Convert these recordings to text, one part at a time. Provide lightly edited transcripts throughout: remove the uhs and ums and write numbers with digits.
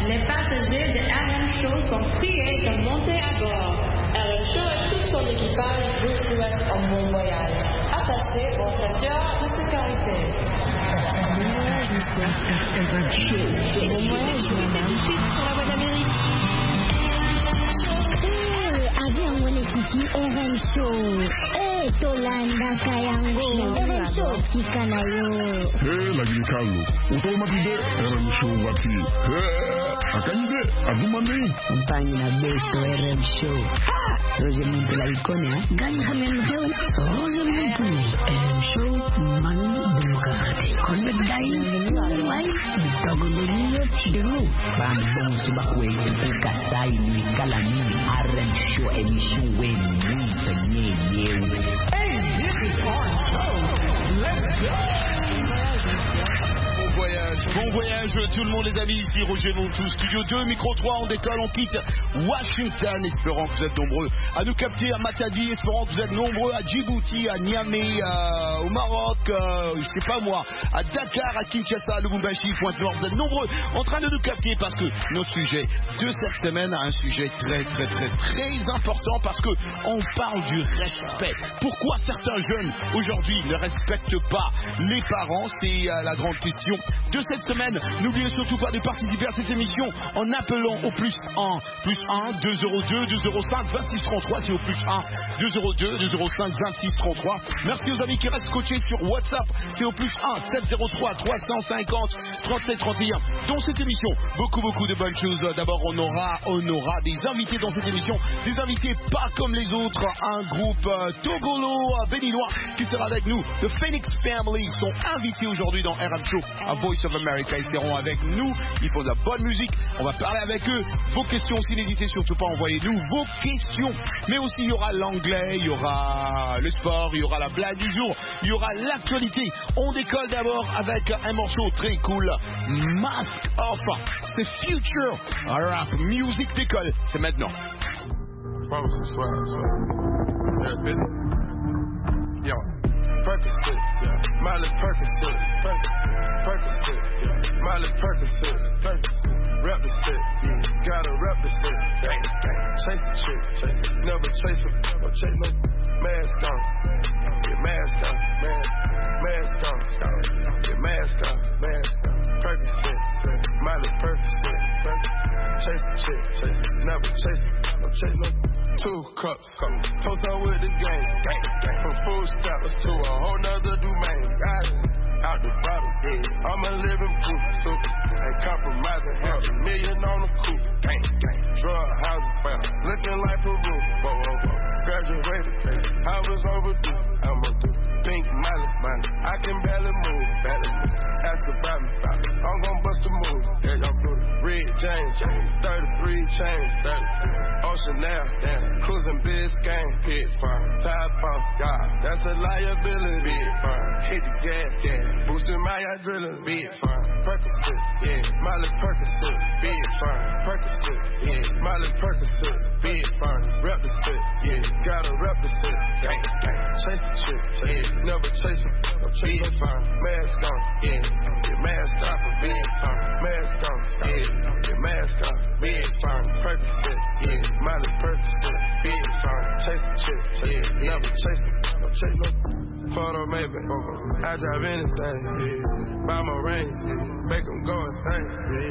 Les passagers de RM Show sont priés de monter à bord. RM Show et tout son équipage vous souhaitent un bon voyage. Attachez vos ceintures de sécurité. RM Show. Bon voyage, madame. Pour la voix d'Amérique. Avion Kiki RM Show. Tolanda Kayango. RM Show Kikanayo. Lagi kalu. Utau matide RM Show wati. Akande adumane. Compagnie na beto RM Show. Roger Muntu la icône, hein? Gagne RM Show. Roger Muntu. RM Show manu Bugatti. Convert dai. Wai. Togo dulu dulu. Bang bang subakwe kasai ni kalani RM Show émission wen ni Hey, this is our show. Let's go. Bon voyage tout le monde les amis, ici Roger Montou, Studio 2, Micro 3, on décolle, on quitte Washington, espérant que vous êtes nombreux à nous capter à Matadi, espérant que vous êtes nombreux à Djibouti, à Niamey, au Maroc, je sais pas moi, à Dakar, à Kinshasa, à Lubumbashi, Pointe-Noire, vous êtes nombreux en train de nous capter parce que notre sujet de cette semaine a un sujet très important parce que on parle du respect. Pourquoi certains jeunes aujourd'hui ne respectent pas les parents? C'est la grande question de cette semaine. N'oubliez surtout pas de participer à cette émission en appelant au plus 1 202 205 26 33. C'est au plus 1 202 205 26 33. Merci aux amis qui restent coachés sur WhatsApp. C'est au plus 1 703 350 37 31. Dans cette émission, beaucoup de bonnes choses. D'abord, on aura des invités dans cette émission. Des invités pas comme les autres. Un groupe togolo béninois qui sera avec nous. The Phoenix Family sont invités aujourd'hui dans RM Show à Voice of America. Ils seront avec nous. Ils font de la bonne musique. On va parler avec eux. Vos questions aussi, n'hésitez surtout pas à envoyer nous vos questions. Mais aussi, il y aura l'anglais, il y aura le sport, il y aura la blague du jour, il y aura l'actualité. On décolle d'abord avec un morceau très cool. Mask Off. C'est Future Rap Music décolle. C'est maintenant. Percocet, Miley Percocet, Percocet, Miley Percocet, rep the set, gotta rep the set, chase the chick, never chase her, no chase no mask on, get mask on, mask on, get mask on, Percocet, Miley Percocet, chase the chick, never chase her, no chase no. 2 cups, toast on with the gang, from food stops to a whole nother domain. Got it, out the bottle, I'm a living proof, super, ain't compromising, $500,000 on the coupe, drug housing, looking like Peru, graduated, I was overdue, I'm a do, pink Miley, I can barely move, ask about me, I'm gon' bust a move, Red James, 33 chains, 30, Ocean now, cruising Biscayne, pit farm, top pump, that's a liability, big farm, hit the gas, boosting my adrenaline, big farm, Percocet, Miley Percocet, big farm, Percocet, Miley Percocet, big farm, rep the set, gotta rep the set, chase the chick, never chase her, big farm, mask on, get mask off a big farm, mask on, get mask on, big farm, Percocet, Miley Percocet, big farm, chase the chick, never chase her, no chase no. Photo maybe, I drive anything, buy my ring, make them go insane,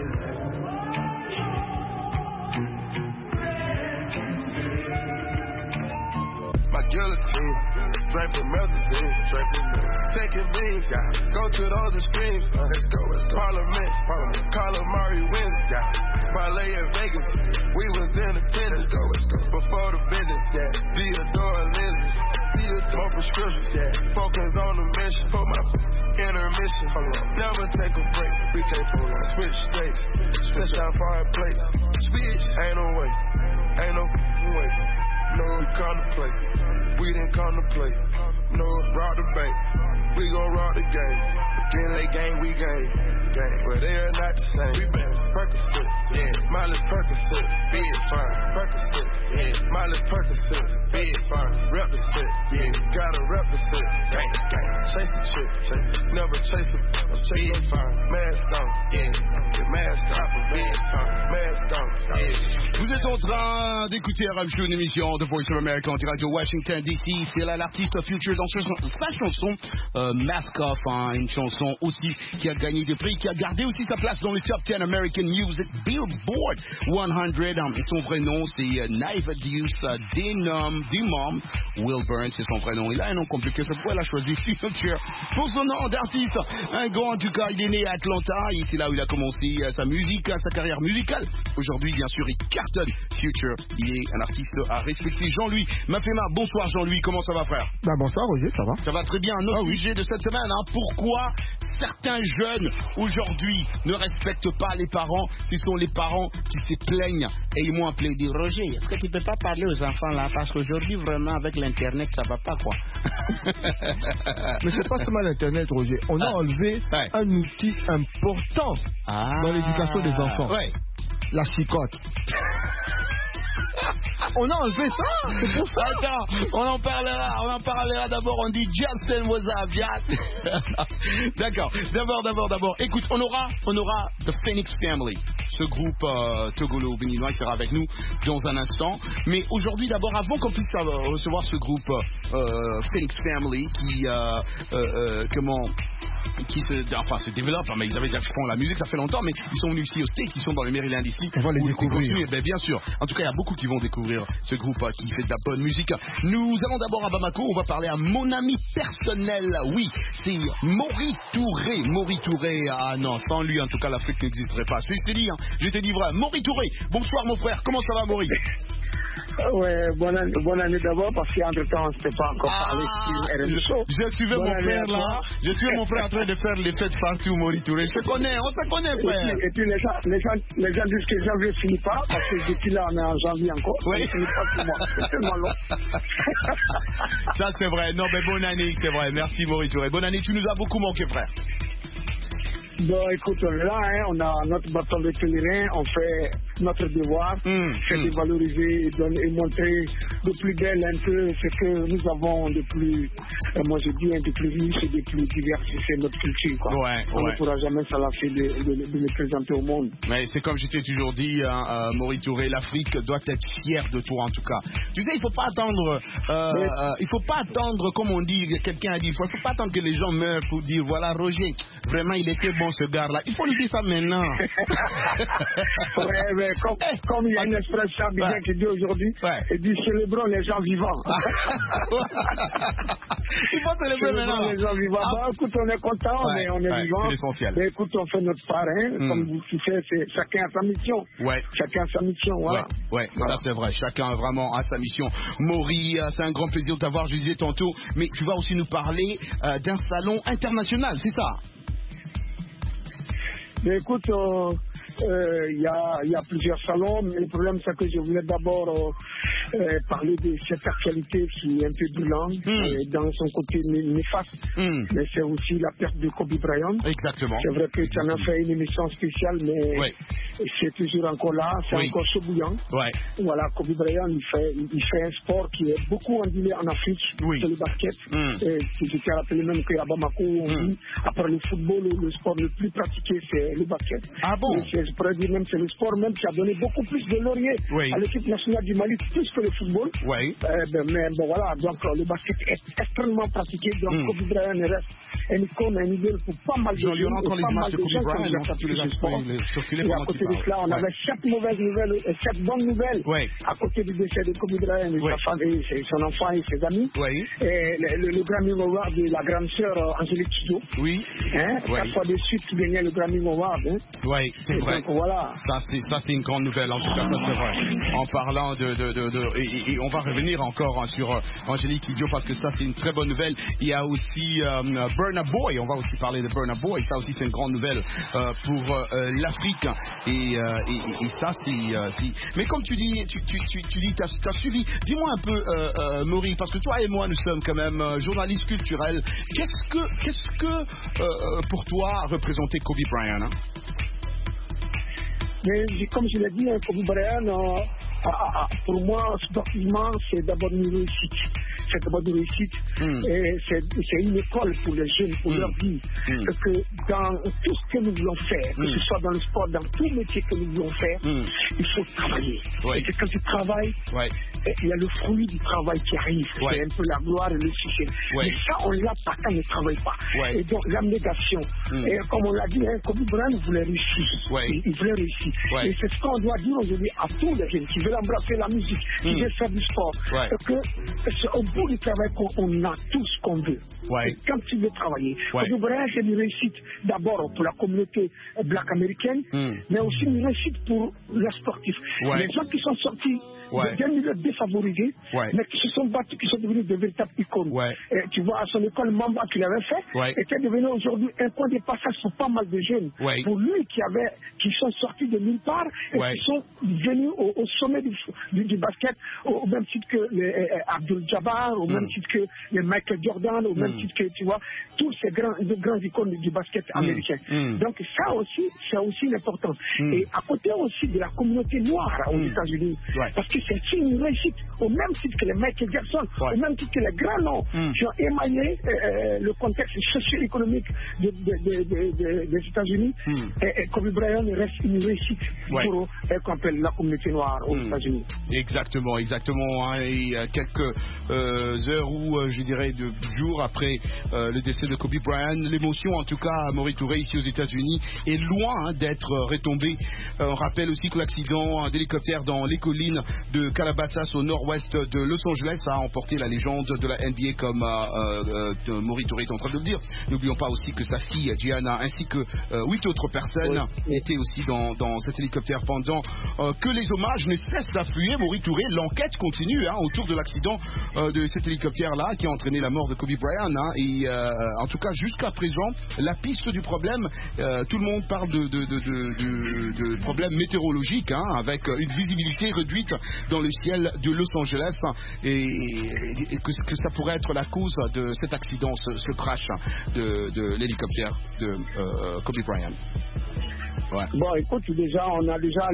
My guillotine, draping melazine, taking beans, go to those extremes, let's go, Parliament, Calamari wins, parlay in Vegas, we was in attendance, let's go, before the business, Theodore lenses, more prescriptions, focus on the mission, for my intermission, never take a break, we can't pull on, switch states, switch out far place, speech, ain't no way, ain't no way, no we contemplate, we didn't contemplate, no rock the bank, we gon' rock the game, again they game, we game, but they are not the same, we been Percocet, Miley Percocet, big fine, Percocet, Miley Percocet, big fine, rep the set, gotta rep the set, chase the chick, never chase her, big fine, mask on, get mask off a big fine, êtes en train d'écouter RM Show, une émission de Voice of America en direct de Washington DC. C'est là l'artiste Future dans sa chanson Mask Off, hein, une chanson aussi qui a gagné des prix, qui a gardé aussi sa place dans le top 10 American Music Billboard 100. Et son vrai nom c'est Naiva Deuce Dimom Wilburn, c'est son vrai nom. Il a un nom compliqué, c'est pourquoi elle a choisi Future pour son nom d'artiste. Un grand, en tout cas, il est né à Atlanta et c'est là où il a commencé sa musique, sa carrière musicale. Aujourd'hui, bien sûr, il cartonne Future. Il est un artiste à respecter. Jean-Louis Mafema, bonsoir Jean-Louis, comment ça va frère? Bonsoir Roger, ça va? Ça va très bien. Un autre sujet de cette semaine, hein. Pourquoi certains jeunes aujourd'hui ne respectent pas les parents? Ce sont les parents qui se plaignent et ils m'ont appelé et dit Roger, est-ce que tu peux pas parler aux enfants là? Parce qu'aujourd'hui, vraiment, avec l'internet, ça va pas quoi. Mais c'est pas seulement l'internet Roger, on a enlevé un outil important dans l'éducation des enfants. La chicotte. On a enlevé ça, c'est pour ça. Attends, on en parlera d'abord, on dit Justin Wazabiat. D'accord, d'abord. Écoute, on aura The Phoenix Family. Ce groupe togolo-béninois sera avec nous dans un instant. Mais aujourd'hui, d'abord, avant qu'on puisse recevoir ce groupe Phoenix Family qui se développe, mais ils avaient déjà fait la musique, ça fait longtemps, mais ils sont venus ici au States, ils sont dans le Maryland ici. On va les découvrir. Bien sûr. En tout cas, il y a beaucoup qui vont découvrir ce groupe qui fait de la bonne musique. Nous allons d'abord à Bamako, on va parler à mon ami personnel. Oui, c'est Maury Touré. Maury Touré, ah non, sans lui, en tout cas, l'Afrique n'existerait pas. Je t'ai dit, je t'ai dit vrai. Maury Touré, bonsoir mon frère, comment ça va Maury? Ouais, bonne année d'abord parce qu'entre-temps on ne s'était pas encore parlé sur RM Show. Je suivais mon frère là, je suivais mon frère en train de faire les fêtes partout, Maury Touré. On se connaît frère. Et puis les gens disent que janvier ne finit pas parce que depuis là on est en janvier encore. Oui. Ça ne finit pas pour moi, c'est tellement long. Ça c'est vrai, non mais bonne année, c'est vrai, merci Maury Touré. Bonne année, tu nous as beaucoup manqué frère. Bon, écoute, on est là, on a notre bâton de pèlerin, on fait notre devoir, c'est de valoriser et montrer de plus belle un peu ce que nous avons de plus, moi je dis, de plus riche et de plus diversifié notre culture, quoi. On ne pourra jamais s'en lasser de le présenter au monde. Mais c'est comme je t'ai toujours dit, Maury Touré, l'Afrique doit être fière de toi en tout cas. Tu sais, il faut pas attendre, comme on dit, quelqu'un a dit, il faut pas attendre que les gens meurent pour dire, voilà Roger, vraiment il était bon ce gars-là. Il faut lui dire ça maintenant. Mais comme il y a une expression bien qui dit aujourd'hui, il dit célébrons les gens vivants. Il faut célébrer maintenant les gens vivants. Bon, écoute, on est content, mais on est vivant. C'est l'essentiel. Mais écoute, on fait notre part, comme vous savez, c'est chacun a sa mission. Chacun a sa mission, voilà. Ça c'est vrai. Chacun vraiment a sa mission. Maury, c'est un grand plaisir de t'avoir, je disais tantôt, mais tu vas aussi nous parler d'un salon international, c'est ça? Mais écoute, il y a plusieurs salons, mais le problème c'est que je voulais d'abord parler de cette actualité qui est un peu brûlante dans son côté néfaste, mais c'est aussi la perte de Kobe Bryant. Exactement. C'est vrai que tu en as fait une émission spéciale, mais c'est toujours encore là, c'est encore chaud bouillant. Voilà, Kobe Bryant, il fait un sport qui est beaucoup enduré en Afrique, c'est le basket. Je t'ai rappelé même qu'à Bamako, on dit, après le football, le sport le plus pratiqué, c'est le basket. Ah bon? Je pourrais dire même c'est le sport même qui a donné beaucoup plus de lauriers à l'équipe nationale du Mali, plus que le football. Mais bon voilà, donc le basket est extrêmement pratiqué, donc Kobe Bryant reste une icône, un idole pour pas mal de gens. Et pas mal de gens qui ont pratiqué ce sport. Et à côté de cela, on avait 7 mauvaises nouvelles et 7 bonnes nouvelles à côté du décès de Kobe Bryant et sa femme et son enfant et ses amis. Et le Grammy Award de la grande sœur Angélique Kidjo. 4 fois de suite qui gagnait le Grammy Award. C'est vrai. Donc, voilà. Ça c'est une grande nouvelle. En tout cas, ça c'est vrai. En parlant et on va revenir encore sur Angélique Kidjo parce que ça c'est une très bonne nouvelle. Il y a aussi Burna Boy. On va aussi parler de Burna Boy. Ça aussi c'est une grande nouvelle pour l'Afrique. Et ça c'est. Mais comme tu dis, tu dis, t'as suivi. Dis-moi un peu, Maury, parce que toi et moi nous sommes quand même journalistes culturels. Qu'est-ce que pour toi représentait Kobe Bryant? Mais comme je l'ai dit, Kobe Bryant, pour moi, sportivement, c'est d'abord une réussite. c'est d'abord de réussite. Et c'est une école pour les jeunes, pour leur dire que dans tout ce que nous voulons faire, que ce soit dans le sport, dans tout métier que nous voulons faire, il faut travailler. Et que quand tu travailles, il y a le fruit du travail qui arrive. C'est un peu la gloire et le succès. Mais ça, on l'a pas quand on ne travaille pas. Et donc, l'abnégation. Et comme on l'a dit, Kobe Bryant voulait réussir. Il voulait réussir. Et c'est ce qu'on doit dire aujourd'hui à tous les jeunes qui veulent embrasser la musique, qui veulent faire du sport. Que c'est au bout du travail qu'on a tout ce qu'on veut. Et quand tu veux travailler, Kobe Bryant, c'est une réussite d'abord pour la communauté black américaine, mais aussi une réussite pour les sportifs. Les gens qui sont sortis de milieux défavorisés, mais qui se sont battus, qui sont devenus de véritables icônes. Et tu vois, à son école, Mamba qu'il avait fait, était devenu aujourd'hui un point de passage pour pas mal de jeunes. Pour lui qui sont sortis de nulle part et qui sont venus au sommet du basket, au même titre que les Abdul Jabbar, au même titre que les Michael Jordan, au même titre que, tu vois, tous ces grands icônes du basket américain. Donc ça aussi, c'est aussi important. Et à côté aussi de la communauté noire aux États-Unis, parce que c'est une réussite, au même titre que les Michael Jackson, au même titre que les grands noms qui ont émaillé le contexte socio-économique des États-Unis. Et Kobe Bryant reste une réussite pour qu'on appelle la communauté noire aux États-Unis. Exactement. Hein, et quelques heures ou je dirais de jours après le décès de Kobe Bryant, l'émotion en tout cas à Maury Touré ici aux États-Unis est loin d'être retombée. On rappelle aussi que l'accident d'hélicoptère dans les collines de Calabasas au nord-ouest de Los Angeles a emporté la légende de la NBA comme Maury Touré est en train de le dire. N'oublions pas aussi que sa fille Gianna ainsi que 8 autres personnes étaient aussi dans cet hélicoptère pendant que les hommages ne cessent d'affluer. Maury Touré, l'enquête continue autour de l'accident de cet hélicoptère-là qui a entraîné la mort de Kobe Bryant. Et en tout cas, jusqu'à présent, la piste du problème, tout le monde parle de problèmes météorologiques avec une visibilité réduite dans le ciel de Los Angeles et que ça pourrait être la cause de cet accident, ce crash de l'hélicoptère de Kobe Bryant. Bon, écoute, déjà, on a déjà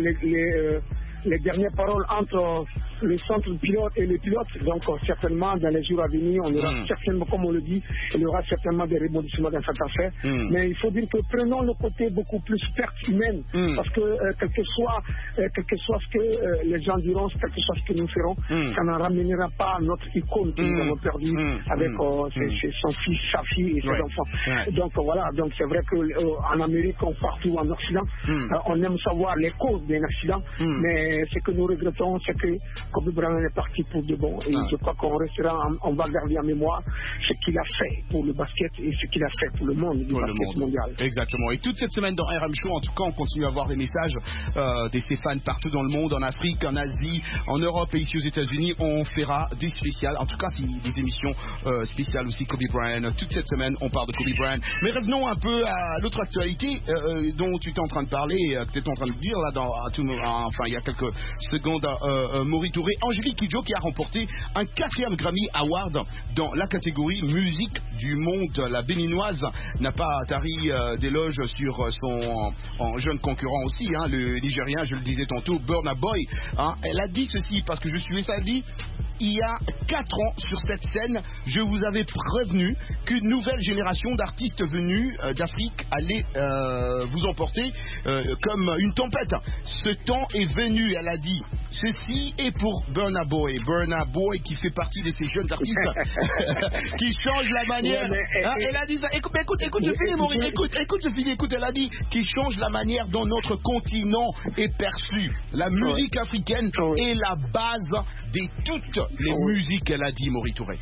les dernières paroles entre le centre pilote et les pilotes. Donc, certainement, dans les jours à venir, on aura certainement, comme on le dit, il y aura certainement des rebondissements dans cette affaire. Mais il faut dire que prenons le côté beaucoup plus perte humaine. Parce que, quel que soit ce que les gens diront, quel que soit ce que nous ferons, ça n'en ramènera pas notre icône que nous avons perdu avec son fils, sa fille et ses enfants. Donc, voilà. Donc, c'est vrai qu'en Amérique, partout en Occident, on aime savoir les causes d'un accident. Mais ce que nous regrettons, c'est que Kobe Bryant est parti pour de bon. Et je crois on va garder en mémoire ce qu'il a fait pour le basket et ce qu'il a fait pour le monde du basket mondial. Exactement. Et toute cette semaine dans RM Show, en tout cas, on continue à avoir des messages des Stéphane partout dans le monde, en Afrique, en Asie, en Europe et ici aux États-Unis. On fera des spéciales, en tout cas des émissions spéciales aussi Kobe Bryant. Toute cette semaine, on parle de Kobe Bryant. Mais revenons un peu à l'autre actualité dont tu étais en train de parler, que tu étais en train de dire là, il y a quelques secondes, Maury Touré, Angélique Kidjo qui a remporté un 4e Grammy Award dans la catégorie musique du monde. La béninoise n'a pas tari d'éloges sur son jeune concurrent aussi, le Nigérien, je le disais tantôt, Burna Boy. Elle a dit ceci, parce que je suis ça, elle dit: il y a 4 ans sur cette scène, je vous avais prévenu qu'une nouvelle génération d'artistes venus d'Afrique allait vous emporter comme une tempête. Ce temps est venu, elle a dit. Ceci est pour Burna Boy. Burna Boy qui fait partie de ces jeunes artistes qui changent la manière. Elle a dit ça. Écoute, je finis, Maury. Écoute, elle a dit qui change la manière dont notre continent est perçu. La musique africaine est la base de toutes les musiques, elle a dit, Maury Touré.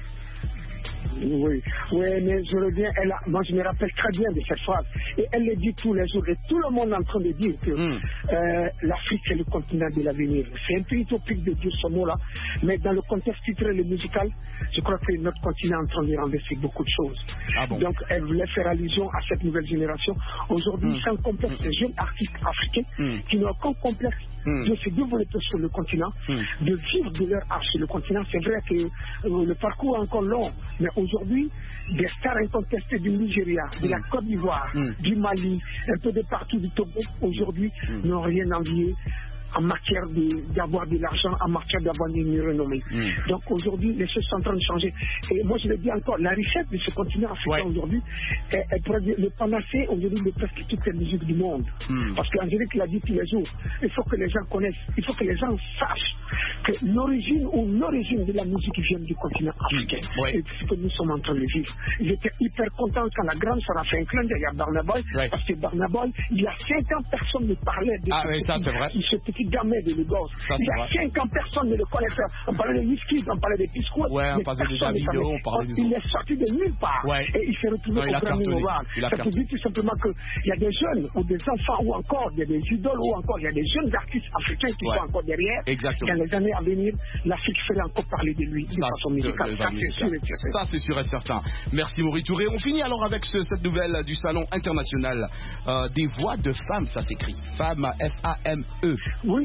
Oui, mais je reviens, moi je me rappelle très bien de cette phrase, et elle le dit tous les jours, et tout le monde est en train de dire que l'Afrique c'est le continent de l'avenir. C'est un peu utopique de dire ce mot-là, mais dans le contexte culturel et musical, je crois que notre continent est en train de renverser beaucoup de choses. Donc elle voulait faire allusion à cette nouvelle génération. Aujourd'hui, sans complexe, ces jeunes artistes africains qui n'ont aucun complexe de se développer sur le continent, de vivre de leur art sur le continent. C'est vrai que le parcours est encore long, mais aujourd'hui, des stars incontestées du Nigeria, de la Côte d'Ivoire, du Mali, un peu de partout du Togo, aujourd'hui, n'ont rien envié en matière d'avoir de l'argent, en matière d'avoir une renommée. Donc aujourd'hui, les choses sont en train de changer. Et moi, je le dis encore, la richesse de ce continent africain aujourd'hui, elle pourrait dire le panacée aujourd'hui de presque toutes les musiques du monde. Parce qu'Angélique l'a dit tous les jours, il faut que les gens connaissent, il faut que les gens sachent que l'origine de la musique vient du continent africain. Et c'est ce que nous sommes en train de vivre. J'étais hyper content quand la grande sœur a fait un clin d'œil à Burna Boy, parce que Burna Boy, il y a 5 ans, personne ne parlait de ce petit gamin de Lagos. Il y a 5 ans, personne ne le connaissait. On parlait de Wizkid, on parlait de Pisco, on parlait de Davido, on parlait des autres. Il est sorti de nulle part et il s'est retrouvé au Grammy Award. Ça veut dire tout simplement qu'il y a des jeunes ou des enfants ou encore il y a des idoles ou encore il y a des jeunes artistes africains qui sont encore derrière. Exactement. Dans les années à venir, l'Afrique ferait encore parler de lui, de façon musicale. Ça, c'est sûr et certain. Merci Maury Touré. On finit alors avec cette nouvelle du Salon international des voix de femmes, ça s'écrit. Femmes, F-A-M-E. Oui.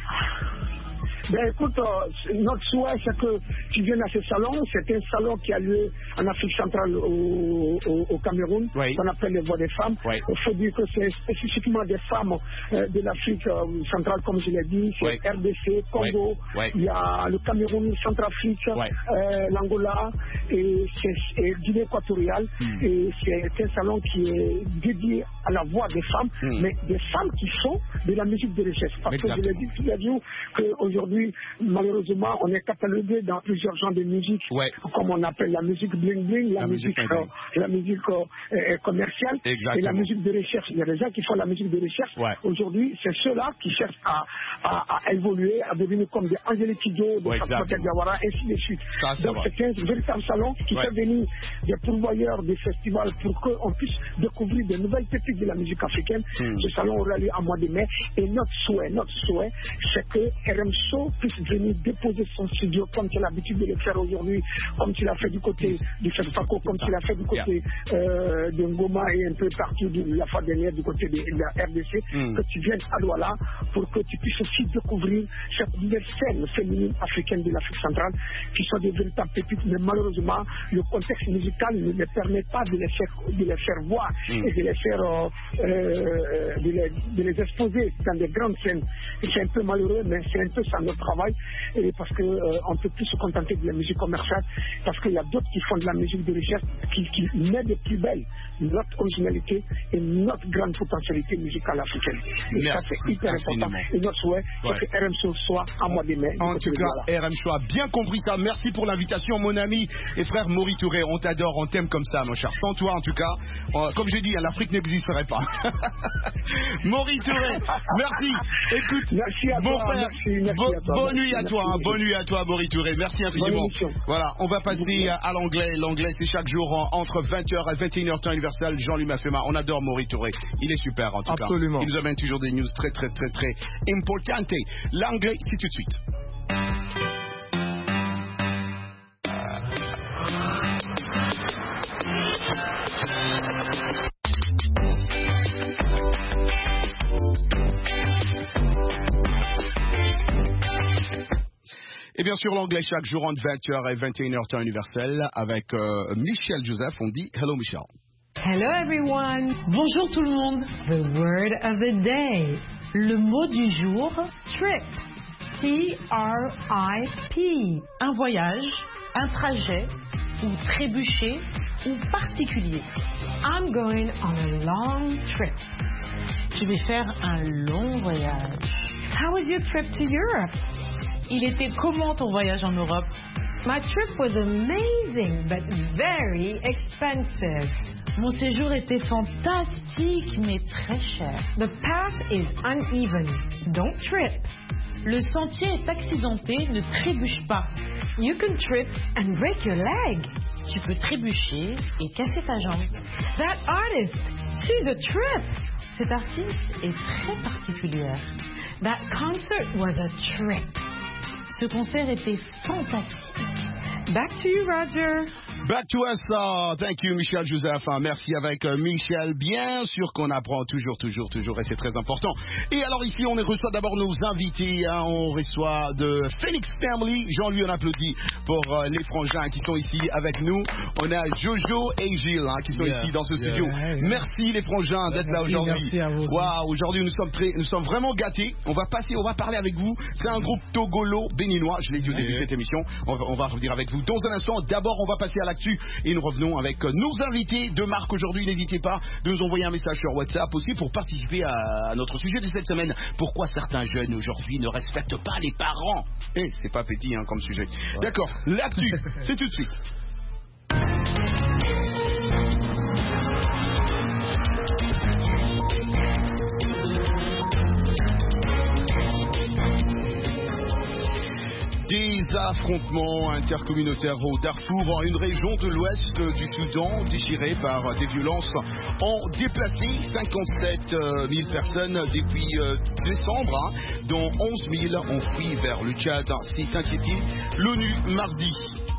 Ben écoute, notre souhait c'est que tu viennes à ce salon. C'est un salon qui a lieu en Afrique centrale au Cameroun, qu'on appelle les voix des femmes. Il faut dire que c'est spécifiquement des femmes de l'Afrique centrale, comme je l'ai dit, c'est RDC, Congo, il y a le Cameroun, Centrafrique, l'Angola et Guinée équatoriale. Et c'est un salon qui est dédié à la voix des femmes, mais des femmes qui sont de la musique de richesse. Parce que je l'ai dit tous les jours qu'aujourd'hui, malheureusement, on est catalogué dans plusieurs genres de musique, comme on appelle la musique bling-bling, la musique commerciale et la musique de recherche. Il y a des gens qui font la musique de recherche. Aujourd'hui, c'est ceux-là qui cherchent à évoluer, à devenir comme des Angélique Kidjo, des Fatoumatta Diawara, ainsi de suite. Donc c'est un véritable salon qui fait venir des pourvoyeurs des festivals pour qu'on puisse découvrir de nouvelles pépites de la musique africaine. Ce salon aura lieu en mois de mai. Et notre souhait, c'est que RM Show puisse venir déposer son studio comme tu as l'habitude de le faire aujourd'hui, comme tu l'as fait du côté du Fesfako, comme tu l'as fait du côté de Ngoma et un peu partout la fois dernière du côté de la RDC, que tu viennes à Douala pour que tu puisses aussi découvrir cette nouvelle scène féminine africaine de l'Afrique centrale qui sont des véritables pépites, mais malheureusement le contexte musical ne les permet pas de les faire voir et de les faire de les exposer dans des grandes scènes. Et c'est un peu malheureux, mais c'est un peu ça notre travail, et parce qu'on ne peut plus se contenter de la musique commerciale, parce qu'il y a d'autres qui font de la musique de recherche qui mettent de plus belle notre originalité et notre grande potentialité musicale africaine. Et ça c'est hyper important. Et notre souhait, c'est que RM Show soit en mois de mai. En tout cas, RM Show a bien compris ça. Merci pour l'invitation, mon ami et frère Maury Touré. On t'adore, on t'aime comme ça, mon cher. Sans toi, en tout cas, comme je dis, l'Afrique n'existerait pas. Maury Touré, merci. Écoute, merci à mon toi, frère, bonne nuit à toi, bonne nuit à toi, Maury Touré. Merci infiniment. Voilà, on va passer à l'anglais. L'anglais, c'est chaque jour entre 20h et 21h temps universel. Jean-Louis Mafema, on adore Maury Touré. Il est super en tout cas. Il nous amène toujours des news très importantes. L'anglais, c'est tout de suite. Et bien sûr, l'anglais chaque jour entre 20h et 21h temps universel avec Michel Joseph. On dit hello Michel. Hello everyone. Bonjour tout le monde. The word of the day. Le mot du jour, trip. T-R-I-P. Un voyage, un trajet, ou trébucher, ou particulier. I'm going on a long trip. Je vais faire un long voyage. How was your trip to Europe? Il était comment ton voyage en Europe? My trip was amazing, but very expensive. Mon séjour était fantastique, mais très cher. The path is uneven. Don't trip. Le sentier est accidenté, ne trébuche pas. You can trip and break your leg. Tu peux trébucher et casser ta jambe. That artist, she's a trip. Cet artiste est très particulière. That concert was a trip. Ce concert était fantastique. Back to you, Roger. Back to us, thank you Michel Joseph, merci avec Michel, bien sûr qu'on apprend toujours et c'est très important. Et alors ici on reçoit d'abord nos invités, on reçoit de Phoenix Family, Jean-Louis on applaudit pour les frangins qui sont ici avec nous, on a Jojo et Gilles qui sont ici dans ce studio, merci les frangins d'être là aujourd'hui. Merci à vous. Wow, aujourd'hui nous sommes vraiment gâtés, on va parler avec vous, c'est un groupe togolo-béninois, je l'ai dit au début de cette émission, on va revenir avec vous dans un instant, d'abord on va passer à l'actu et nous revenons avec nos invités de marque aujourd'hui. N'hésitez pas de nous envoyer un message sur WhatsApp aussi pour participer à notre sujet de cette semaine. Pourquoi certains jeunes aujourd'hui ne respectent pas les parents? C'est pas petit comme sujet. D'accord, l'actu, c'est tout de suite. Des affrontements intercommunautaires au Darfour, une région de l'ouest du Soudan déchirée par des violences, ont déplacé 57 000 personnes depuis décembre, dont 11 000 ont fui vers le Tchad. C'est inquiété l'ONU mardi.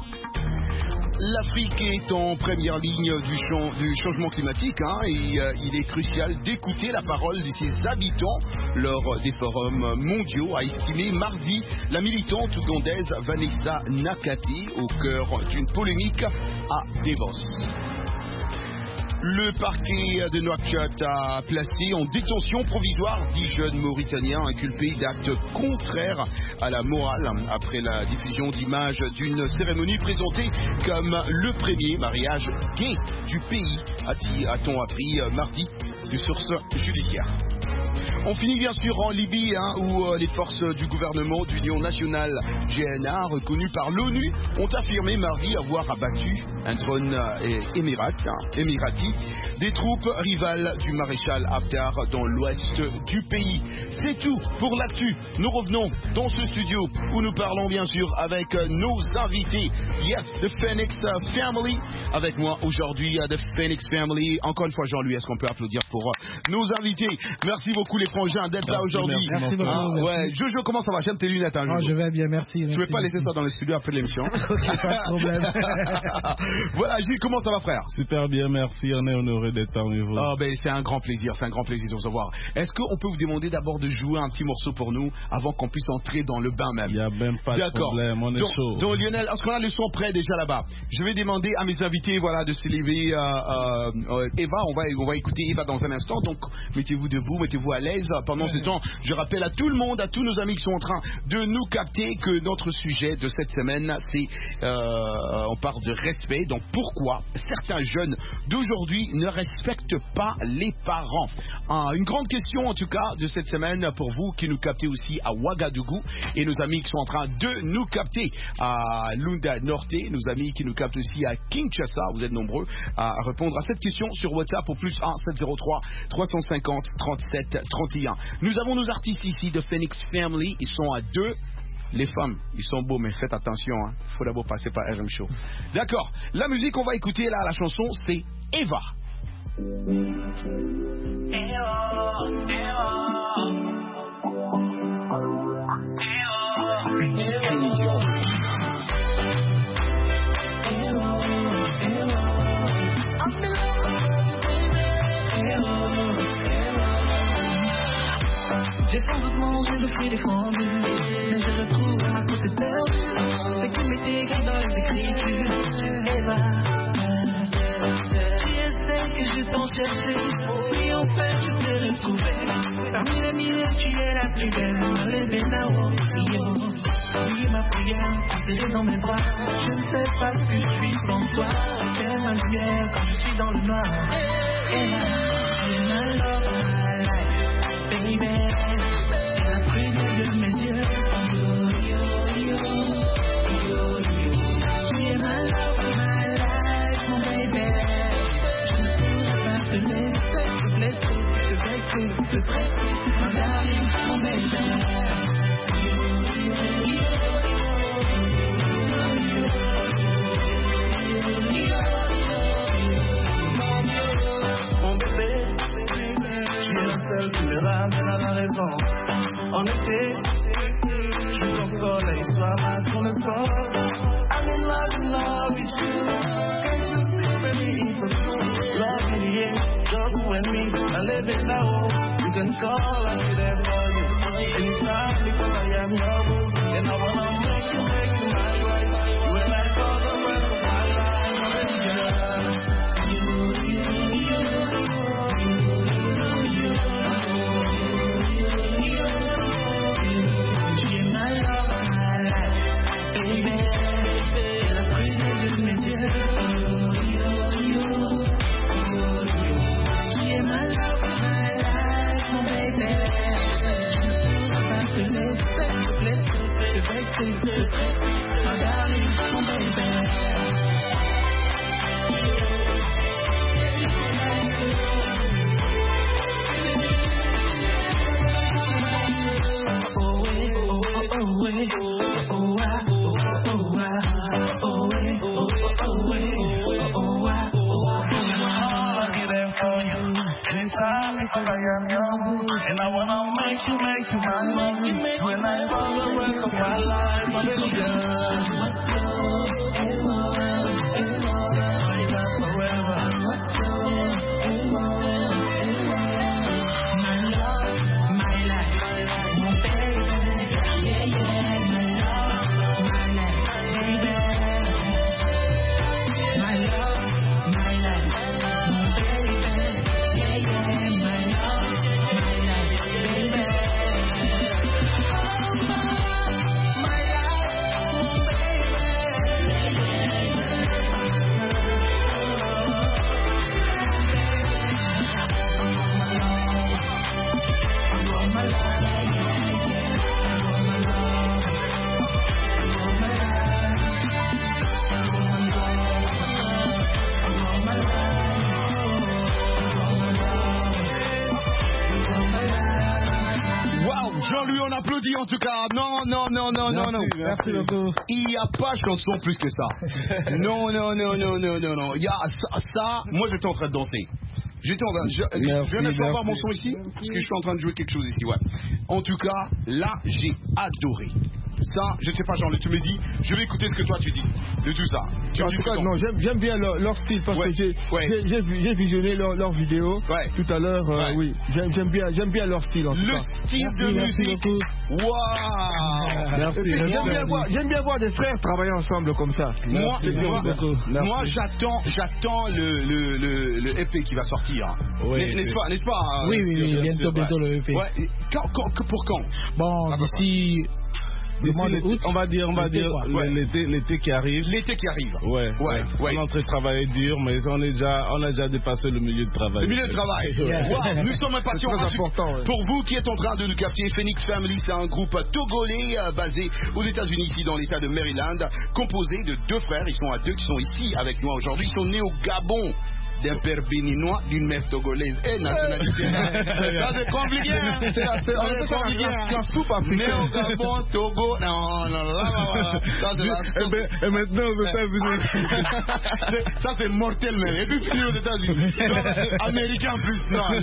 L'Afrique est en première ligne du changement climatique et il est crucial d'écouter la parole de ses habitants lors des forums mondiaux, a estimé mardi la militante ougandaise Vanessa Nakate au cœur d'une polémique à Davos. Le parquet de Nouakchott a placé en détention provisoire 10 jeunes Mauritaniens inculpés d'actes contraires à la morale après la diffusion d'images d'une cérémonie présentée comme le premier mariage gay du pays, a-t-on appris mardi de sources judiciaires. On finit bien sûr en Libye où les forces du gouvernement d'Union nationale GNA reconnues par l'ONU ont affirmé mardi avoir abattu un drone émirati des troupes rivales du maréchal Haftar dans l'ouest du pays. C'est tout pour l'actu. Nous revenons dans ce studio où nous parlons bien sûr avec nos invités. Yes, The Phoenix Family. Avec moi aujourd'hui The Phoenix Family. Encore une fois Jean-Louis, est-ce qu'on peut applaudir pour nos invités? Merci beaucoup les frangins d'être là aujourd'hui. Merci beaucoup. Ouais, Jojo, comment ça va? J'aime tes lunettes. Je vais bien, merci. Je vais pas laisser ça dans le studio après l'émission. Ok, pas de problème. Voilà, Gilles, comment ça va frère? Super bien, merci. On est honoré d'être parmi vous. C'est un grand plaisir de vous revoir. Est-ce qu'on peut vous demander d'abord de jouer un petit morceau pour nous avant qu'on puisse entrer dans le bain même? Il n'y a même pas de problème, on est chaud. Donc Lionel, est-ce qu'on a le son prêt déjà là-bas? Je vais demander à mes invités de se lever. Eva, on va écouter Eva dans un instant. Donc mettez-vous debout, mettez-vous à l'aise. Pendant ce temps, je rappelle à tout le monde, à tous nos amis qui sont en train de nous capter que notre sujet de cette semaine, c'est on parle de respect. Donc pourquoi certains jeunes d'aujourd'hui ne respectent pas les parents? Une grande question en tout cas de cette semaine pour vous qui nous captez aussi à Ouagadougou et nos amis qui sont en train de nous capter à Lunda Norte, nos amis qui nous captent aussi à Kinshasa. Vous êtes nombreux à répondre à cette question sur WhatsApp au plus 1 703 350 37 31. Nous avons nos artistes ici de Phoenix Family, ils sont à 2. Les femmes, ils sont beaux, mais faites attention, il faut d'abord passer par RM Show. D'accord, la musique qu'on va écouter là, la chanson, c'est Eva. J'ai sans doute mangé le fruit défendu, mais je le trouve à côté d'elle. C'est qui m'était écrit dans les écritures. Eva, tu es celle que je t'en cherchais. Oui, en fait, je t'ai retrouvée. Parmi les milliers, tu es la plus belle. Les Benao, oui, ma prière, serrée dans mes bras. Je ne sais pas si je suis sans toi. C'est ma lumière quand je suis dans le noir. Eva, tu es ma love, my life, baby. De mes yeux, tu es ma love, my life, mon baby. Je ne pourrais pas te laisser, te blesser, te vexer, te stresser, mon darling, mon baby. Mon bébé, tu es la seule qui me ramène à la raison. En été, que ton soleil soit là sur le sol. I'm in love with you. Can't you see, baby, it's so true. Love in the air, just you and me. I live it now. You can call, I'll be there for you. Anytime, because I am your boo. And I wanna make you my wife. When I call the rest of my life, my darling, my baby. Anytime because I am young and I wanna make you my love. When I fall the rest of my life, my baby girl. Forever. My love, my life, my baby. Yeah, yeah, my love, my life, baby. My love, my life, my baby. Yeah, yeah, my love, my life, baby. Jean-Louis, on applaudit en tout cas. Non. Merci beaucoup. Il n'y a pas chanson plus que ça. Non. Il y a ça. Moi, j'étais en train de danser. Je viens de voir mon son ici, parce que je suis en train de jouer quelque chose ici. Ouais. En tout cas, là, j'ai adoré. Ça, je ne sais pas, Jean-Luc, tu me dis, je vais écouter ce que toi tu dis de tout ça. En tout cas, non, j'aime bien leur style parce que j'ai visionné leur vidéo tout à l'heure. Oui, j'aime bien leur style en tout cas. Le style de musique. Waouh. Merci. J'aime bien voir des frères travailler ensemble comme ça. Moi, j'attends le EP qui va sortir. N'est-ce pas? Oui, bientôt le EP. Pour quand? Bon, d'ici. On va dire l'été qui arrive. L'été qui arrive. Ouais. On est en train de travailler dur, mais on a déjà dépassé le milieu de travail. Le milieu de travail. Wow, nous sommes impatients. C'est très important. Pour vous qui êtes en train de nous capter, Phoenix Family, c'est un groupe togolais basé aux États-Unis, ici dans l'État de Maryland, composé de deux frères. Ils sont à deux qui sont ici avec nous aujourd'hui. Ils sont nés au Gabon. D'un père béninois, d'une mère togolaise et nationalité. Ça c'est compliqué, hein? C'est compliqué, hein? Né au Gabon, Togo, non. Et maintenant aux États-Unis. Ça c'est mortel, même. Et puis fini aux États-Unis. Américain plus, non.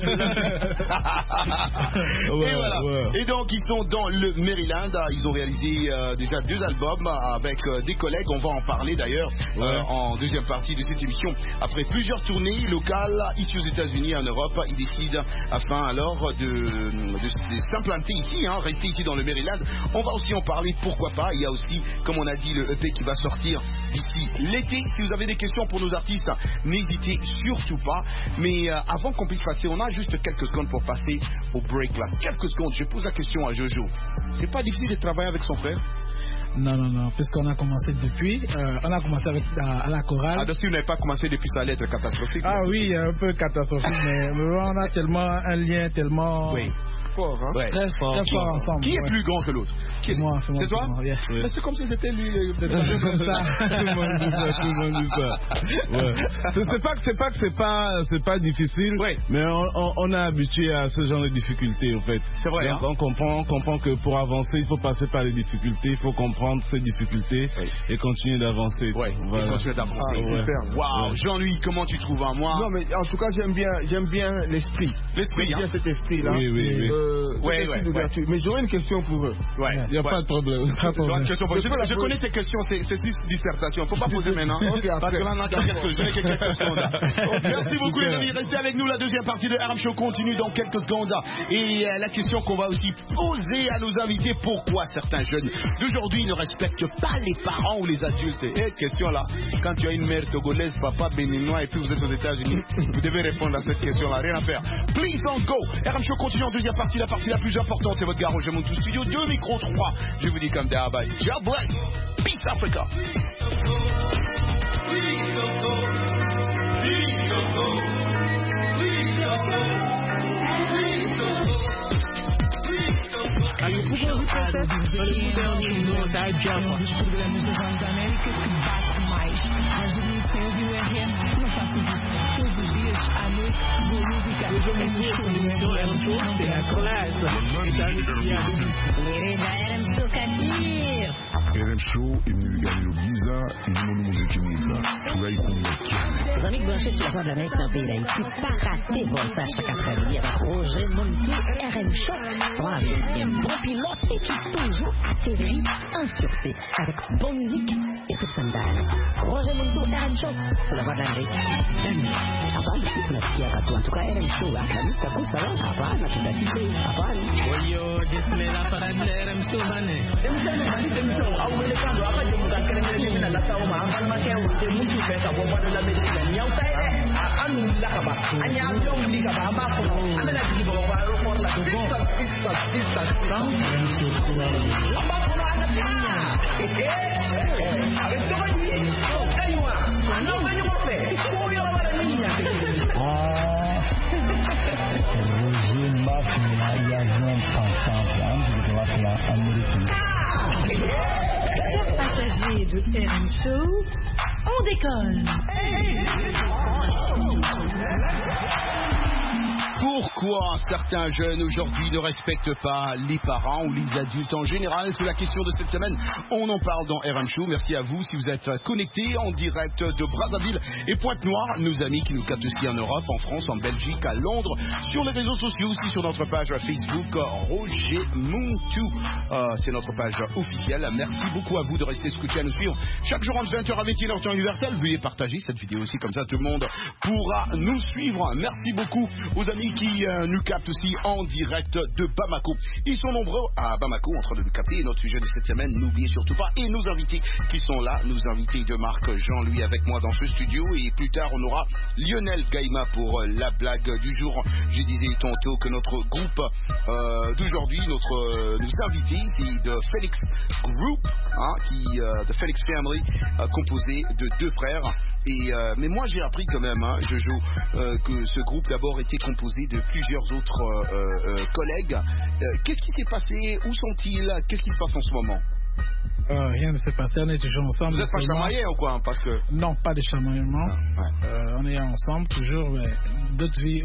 Et voilà. Et donc ils sont dans le Maryland. Ils ont réalisé déjà 2 albums avec des collègues. On va en parler d'ailleurs en deuxième partie de cette émission. Après plusieurs tournées locales ici aux États-Unis et en Europe, ils décident afin alors de s'implanter ici, rester ici dans le Maryland. On va aussi en parler, pourquoi pas. Il y a aussi, comme on a dit, le EP qui va sortir d'ici l'été. Si vous avez des questions pour nos artistes, n'hésitez surtout pas. Mais avant qu'on puisse passer, on a juste quelques secondes pour passer au break là. Quelques secondes, je pose la question à Jojo. C'est pas difficile de travailler avec son frère? Non, puisqu'on a commencé depuis. On a commencé à la chorale. Si vous n'avez pas commencé depuis, ça allait être catastrophique. Ah oui, un peu catastrophique, mais on a tellement un lien tellement fort, très fort ensemble. Qui est plus grand que l'autre? Moi, c'est toi? Yeah. Mais c'est comme si c'était lui. C'est comme ça. Tout le monde dit ça. Ouais. C'est pas difficile, mais on est habitué à ce genre de difficultés en fait. C'est vrai. Donc on comprend que pour avancer, il faut passer par les difficultés, il faut comprendre ces difficultés et continuer d'avancer. Voilà. Et continuer d'avancer. Super. Waouh, Jean-Louis, comment tu trouves moi? Non, mais en tout cas, j'aime bien l'esprit. L'esprit, j'aime bien cet esprit-là. Oui. d'ouverture. Mais j'aurais une question pour eux. Il n'y a pas de problème. Je connais tes questions, c'est 10 dissertations. Il ne faut pas poser maintenant. Parce que là, on a quelques questions. Merci beaucoup les amis. Restez avec nous. La deuxième partie de RM Show continue dans quelques secondes. Et la question qu'on va aussi poser à nos invités, pourquoi certains jeunes d'aujourd'hui ne respectent pas les parents ou les adultes? Question là, quand tu as une mère togolaise, papa béninois et puis vous êtes aux États-Unis, vous devez répondre à cette question là, rien à faire. Please don't go. RM Show continue en deuxième partie, la partie la plus importante, c'est votre gars Roger Montou, studio 2, micro 3. Je vous dis comme d'hab, God bless, peace Africa. Aí o povo do processo, da Java. Dos programas da Voz da América que bate mais. Mas o Ministério do RM não faço isso. Todos os dias, à noite, boa música. Eu vou me ver com o Ministério do RM, é a classe. RM Show est venu gagner le Giza et nous nous Giza. Les amis branchés sur la Voix de l'Amérique dans le pays d'Haïti, pas rater Voltage chaque après-midi avec Roger Montou, RM Show. Un bon pilote et qui toujours atterrit en sûreté avec bonne musique et toute scandale. Roger Montou, RM Show, sur la Voix de l'Amérique. Apaan sih penasihat atau en tout cas RM Show akan takut salah apaan atau tadi apaan? Oyo, Jesmela para RM Show mana? RM Show, awal lepas tu apa jemput kerana dia nak datang rumah, apa macam dia muncul kereta buat dalam Amerika. Yang saya anu lah kabar, hanya aku beli kabar apa pun. Anda nak pergi bawa report lah tu. Apa pun anaknya? Abang coba ni, ayuh, mana banyak apa? Kau yang mana ni? Roger Mafia, il y a 20 ensemble, je dois faire l'Amérique. Chers passagers de RM Show, on décolle. Pourquoi certains jeunes aujourd'hui ne respectent pas les parents ou les adultes en général? C'est la question de cette semaine. On en parle dans RM Show. Merci à vous si vous êtes connectés en direct de Brazzaville et Pointe-Noire, nos amis qui nous captent aussi en Europe, en France, en Belgique, à Londres, sur les réseaux sociaux aussi, sur notre page Facebook Roger Montou. C'est notre page officielle. Merci beaucoup à vous de rester scotchés à nous suivre chaque jour entre 20h à 21h temps universel. Veuillez partager cette vidéo aussi, comme ça tout le monde pourra nous suivre. Merci beaucoup aux amis qui nous captent aussi en direct de Bamako. Ils sont nombreux à Bamako en train de nous capter. Et notre sujet de cette semaine, n'oubliez surtout pas, et nos invités qui sont là, nos invités de marque, Jean-Louis avec moi dans ce studio, et plus tard on aura Lionel Gaïma pour la blague du jour. Je disais tantôt que notre groupe d'aujourd'hui, nos invités, c'est de Phoenix Group, de Phoenix Family, composé de 2 frères. Mais moi j'ai appris quand même, Jojo, que ce groupe d'abord était composé de plusieurs autres collègues. Qu'est-ce qui s'est passé? Où sont-ils? Qu'est-ce qui se passe en ce moment? Rien ne s'est passé, on est toujours ensemble. Vous êtes pas chamaillés ou quoi? Parce que... Non, pas de chamaillement. On est ensemble toujours. D'autres vies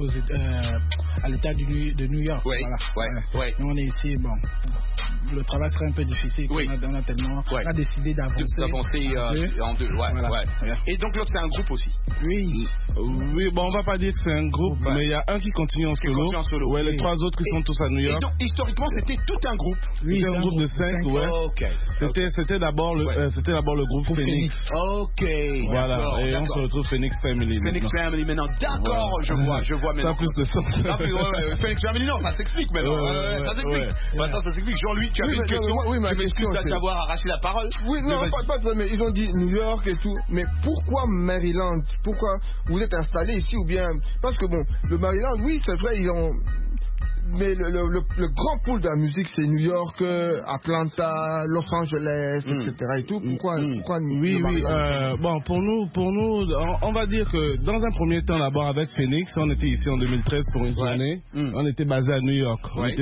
à l'état de New York. Oui, voilà. Nous, on est ici, bon. Le travail serait un peu difficile. On a tellement. On a décidé d'avancer en deux. Voilà. Et donc l'autre, c'est un groupe aussi. Oui, bon, on va pas dire que c'est un groupe, mais il y a un qui continue en solo. Ouais, les 3 autres, ils sont tous à New York. Et donc, historiquement, c'était tout un groupe. Oui, c'était un groupe de 5, ouais. C'était d'abord le groupe Phoenix. Ok. Voilà. Et on se retrouve Phoenix Family. Phoenix Family maintenant. D'accord, je vois maintenant. Ça a plus de sens. Phoenix Family, non, ça s'explique maintenant. Ça s'explique. Ça s'explique. Jean-Louis, tu avais une question. Oui, ma question, c'est t'avoir arraché la parole. Oui, non, pas de mais ils ont dit New York et tout. Mais pourquoi Maryland? Pourquoi vous êtes installé ici ou bien? Parce que bon, le Maryland, oui, c'est vrai, ils ont. Mais le grand pôle de la musique, c'est New York, Atlanta, Los Angeles, etc. et tout. Pourquoi Oui. Bon, pour nous, on va dire que dans un premier temps, d'abord avec Phoenix, on était ici en 2013 pour une année. On était basé à New York.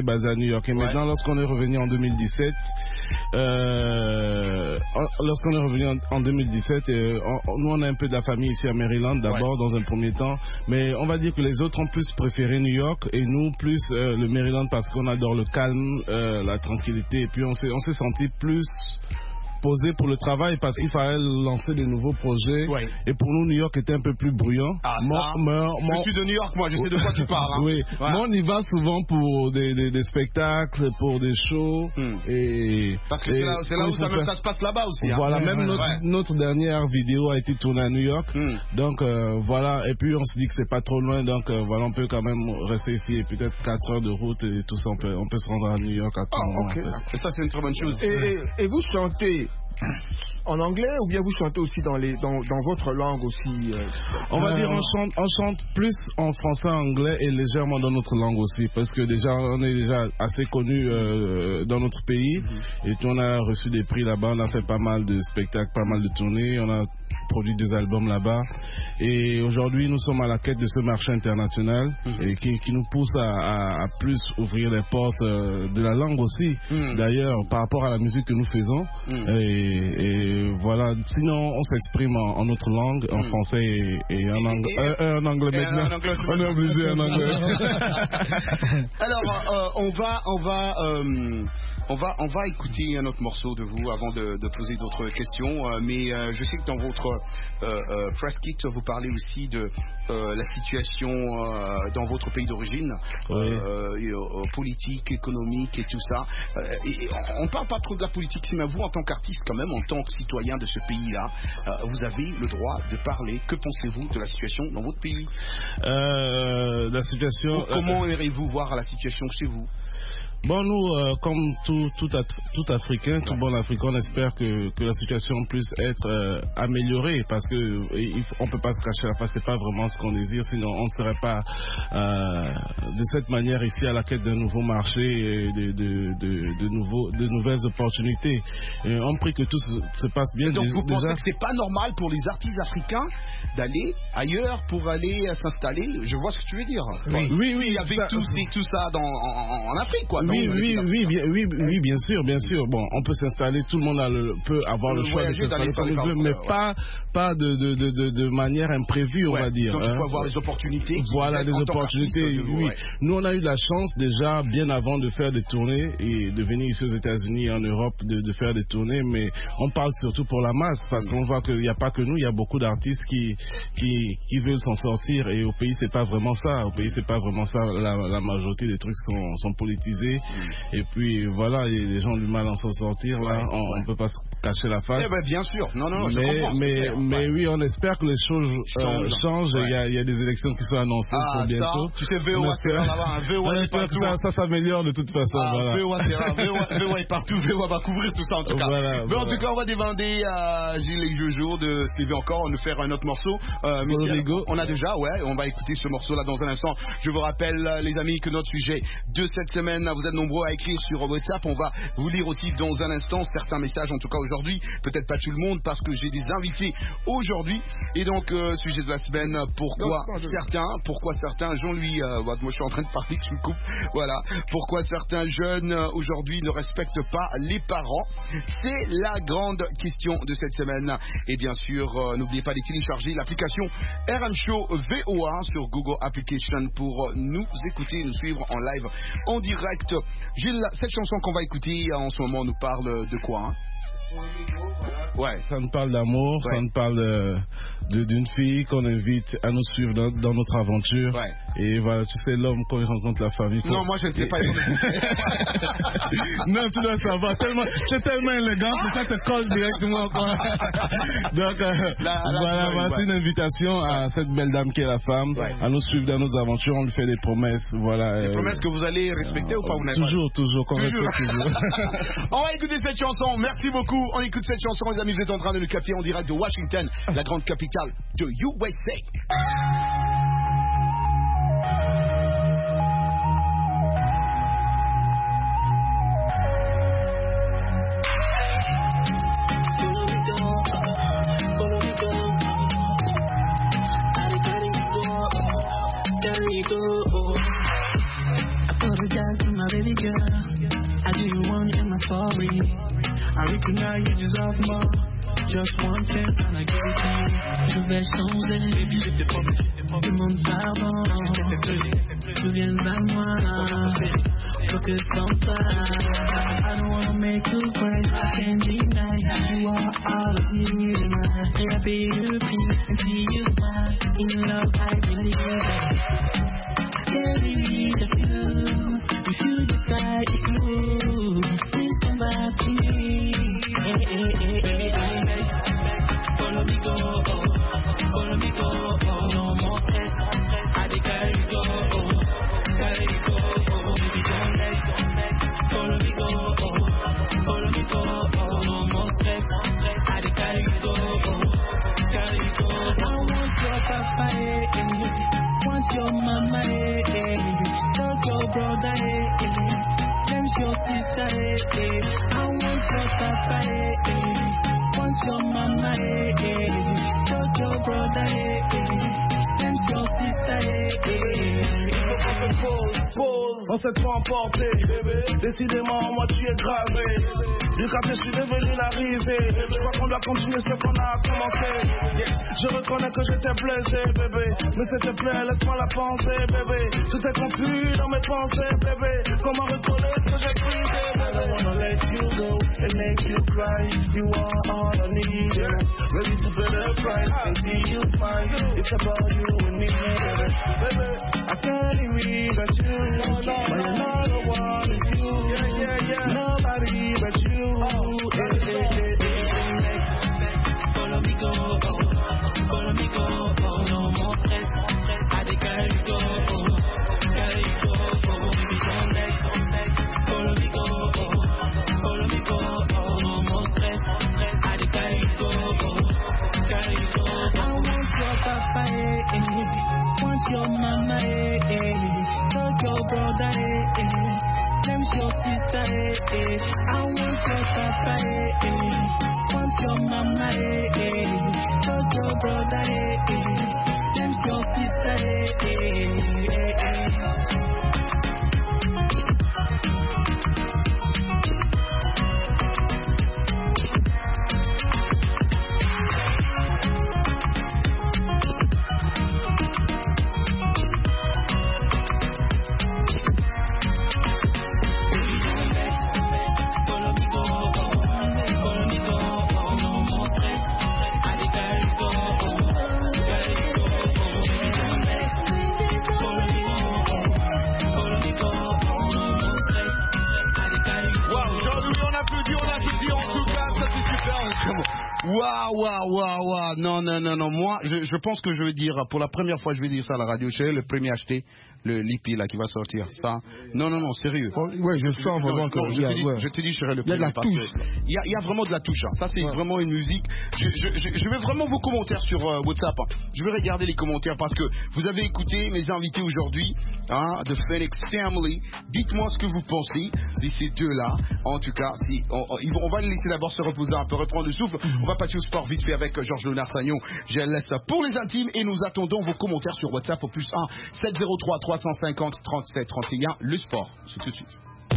Et maintenant, lorsqu'on est revenu en 2017, nous on a un peu de la famille ici à Maryland d'abord dans un premier temps, mais on va dire que les autres ont plus préféré New York et nous plus le Maryland parce qu'on adore le calme, la tranquillité, et puis on s'est senti plus poser pour le travail parce qu'il fallait lancer des nouveaux projets. Ouais. Et pour nous, New York était un peu plus bruyant. Je suis de New York, moi, je sais de quoi tu parles. Hein. Oui, ouais. Moi, on y va souvent pour des spectacles, pour des shows. Et, parce que c'est là où ça se passe là-bas aussi. Hein. Voilà, même notre dernière vidéo a été tournée à New York. Donc, voilà. Et puis, on se dit que c'est pas trop loin. Donc, voilà, on peut quand même rester ici et peut-être 4 heures de route et tout ça. On peut se rendre à New York à tout moment. Okay. En fait. Et ça, c'est une très bonne chose. Et vous chantez en anglais ou bien vous chantez aussi dans votre langue aussi On va dire on chante plus en français, anglais et légèrement dans notre langue aussi parce que déjà on est déjà assez connu dans notre pays et puis on a reçu des prix là-bas, on a fait pas mal de spectacles, pas mal de tournées, on a produit des albums là-bas et aujourd'hui nous sommes à la quête de ce marché international et qui nous pousse à plus ouvrir les portes de la langue aussi d'ailleurs par rapport à la musique que nous faisons et voilà, sinon on s'exprime en notre langue, en français et en anglais maintenant. On est obligé en anglais. Alors, on va écouter un autre morceau de vous avant de poser d'autres questions. Mais je sais que dans votre press kit, vous parlez aussi de la situation dans votre pays d'origine, politique, économique et tout ça. Et on ne parle pas trop de la politique, mais vous, en tant qu'artiste, quand même, en tant que citoyen de ce pays-là, vous avez le droit de parler. Que pensez-vous de la situation dans votre pays? La situation. Comment aimeriez-vous voir la situation chez vous? Bon, nous, comme tout Africain, tout bon Africain, on espère que la situation puisse être améliorée parce que on peut pas se cacher la face, c'est pas vraiment ce qu'on désire, sinon on ne serait pas de cette manière ici à la quête d'un nouveau marché et de nouvelles opportunités. Et on prie que tout se passe bien. Donc vous pensez que c'est pas normal pour les artistes africains d'aller ailleurs pour aller s'installer? Je vois ce que tu veux dire. Oui, avec tout ça en Afrique, quoi. Oui, bien sûr. Bon, on peut s'installer, tout le monde peut avoir le choix de s'installer comme il veut, mais pas de manière imprévue, on va dire. Donc il faut avoir les opportunités. Voilà, les opportunités, oui. Nous, on a eu la chance déjà, bien avant de faire des tournées et de venir ici aux États-Unis et en Europe, de faire des tournées, mais on parle surtout pour la masse, parce qu'on voit qu'il n'y a pas que nous, il y a beaucoup d'artistes qui veulent s'en sortir, et au pays, c'est pas vraiment ça. Au pays, c'est pas vraiment ça. La majorité des trucs sont politisés. Et puis voilà, les gens ont du mal à s'en sortir. Là, on ne peut pas se cacher la face. Eh ben, bien sûr, non, je comprends. Mais oui, on espère que les choses changent. Il y a des élections qui sont annoncées pour bientôt. Tu sais, VOA, c'est là-bas. On espère que ça s'améliore de toute façon. Voilà. VOA est partout. VOA va couvrir tout ça en tout cas. Voilà, mais en tout cas, on va demander à Gilles et Jojo de se lever encore, nous faire un autre morceau. On a déjà, on va écouter ce morceau-là dans un instant. Je vous rappelle, les amis, que notre sujet de cette semaine, vous êtes nombreux à écrire sur WhatsApp. On va vous lire aussi dans un instant certains messages, en tout cas aujourd'hui, peut-être pas tout le monde parce que j'ai des invités aujourd'hui. Et donc sujet de la semaine, pourquoi certains Jean-Louis, moi je suis en train de parler, tu me coupes, voilà, pourquoi certains jeunes aujourd'hui ne respectent pas les parents, c'est la grande question de cette semaine. Et bien sûr, n'oubliez pas de télécharger l'application RM Show VOA sur Google Application pour nous écouter, nous suivre en live, en direct. Gilles, cette chanson qu'on va écouter en ce moment nous parle de quoi, hein? Ça nous parle d'amour, ça nous parle d'une fille qu'on invite à nous suivre dans notre aventure. Et voilà, tu sais, l'homme, quand il rencontre la famille. Non, moi je ne sais pas. Non, tu dois savoir. C'est tellement élégant que ça te colle directement, quoi. Donc, voilà, c'est une invitation à cette belle dame qui est la femme, à nous suivre dans nos aventures. On lui fait des promesses. Voilà. Des promesses que vous allez respecter ou pas? Toujours, qu'on respecte toujours. On va écouter cette chanson. Merci beaucoup. On écoute cette chanson, les amis. Vous êtes en train de nous capter en direct de Washington, la grande capitale de USA. Apologize to my baby girl. I didn't want in my story. I recognize you deserve more. Just one chance and I give it to you. Je vais changer. Demande pardon. Tu viens à moi. Focus on ça. I don't wanna make you cry. I can't deny. pay the prix and see you smile. In love, I believe it. Can't believe it's you. If you decide it's true, please come back to me. Hey, hey, hey, hey, hey. Follow me go, follow me go, no more stress. I dey carry you go, baby don't let. Follow me go, no more stress. I dey carry you go, carry you go. I want your papa, want your mama, want your brother, want your sister, I want your papa, want your mama, want your brother, want your sister. On s'est trop emporté, décidément moi tu es gravé. Du café je suis devenu l'arrivée. Je crois qu'on doit continuer ce qu'on a commencé. Yes. Je reconnais que j'étais blessé, bébé, mais s'il te plaît laisse-moi la penser, bébé. Tout est confus dans mes pensées, bébé. Comment reconnaître que j'ai brisé, bébé. I don't wanna let you go and make you cry. You are all I need, yeah. Ready to pay the price and see you smile. It's about you and me, baby. Baby, I can't believe that you, but another one is you. Nobody but you. Follow me go, no more stress. I dey carry you go, baby don't let. Follow me go, no more stress. I dey carry you go, carry you go. I want your papa, want your mama, want your brother, want your sister, I want your papa, want your mama, want your brother, want your sister. Waouh. Non. Moi, je pense que je vais dire, pour la première fois, je vais dire ça à la radio. Je vais le premier acheter le Lipi là qui va sortir. Ça. Non, sérieux. Ouais, je sens vraiment que. Je te dis, je serai le premier. Il y a de la touche. Il y a vraiment de la touche. Hein. Ça, c'est vraiment une musique. Je vais vraiment vos commentaires sur WhatsApp. Hein. Je vais regarder les commentaires parce que vous avez écouté mes invités aujourd'hui, hein, de Phoenix Family. Dites-moi ce que vous pensez de ces deux-là. En tout cas, si on va les laisser d'abord se reposer un peu, reprendre le souffle. On va passer au sport vite fait avec Georges Léonard Sagnon. Je laisse pour les intimes et nous attendons vos commentaires sur WhatsApp au plus 1 703 350 37 31. Le sport, c'est tout de suite.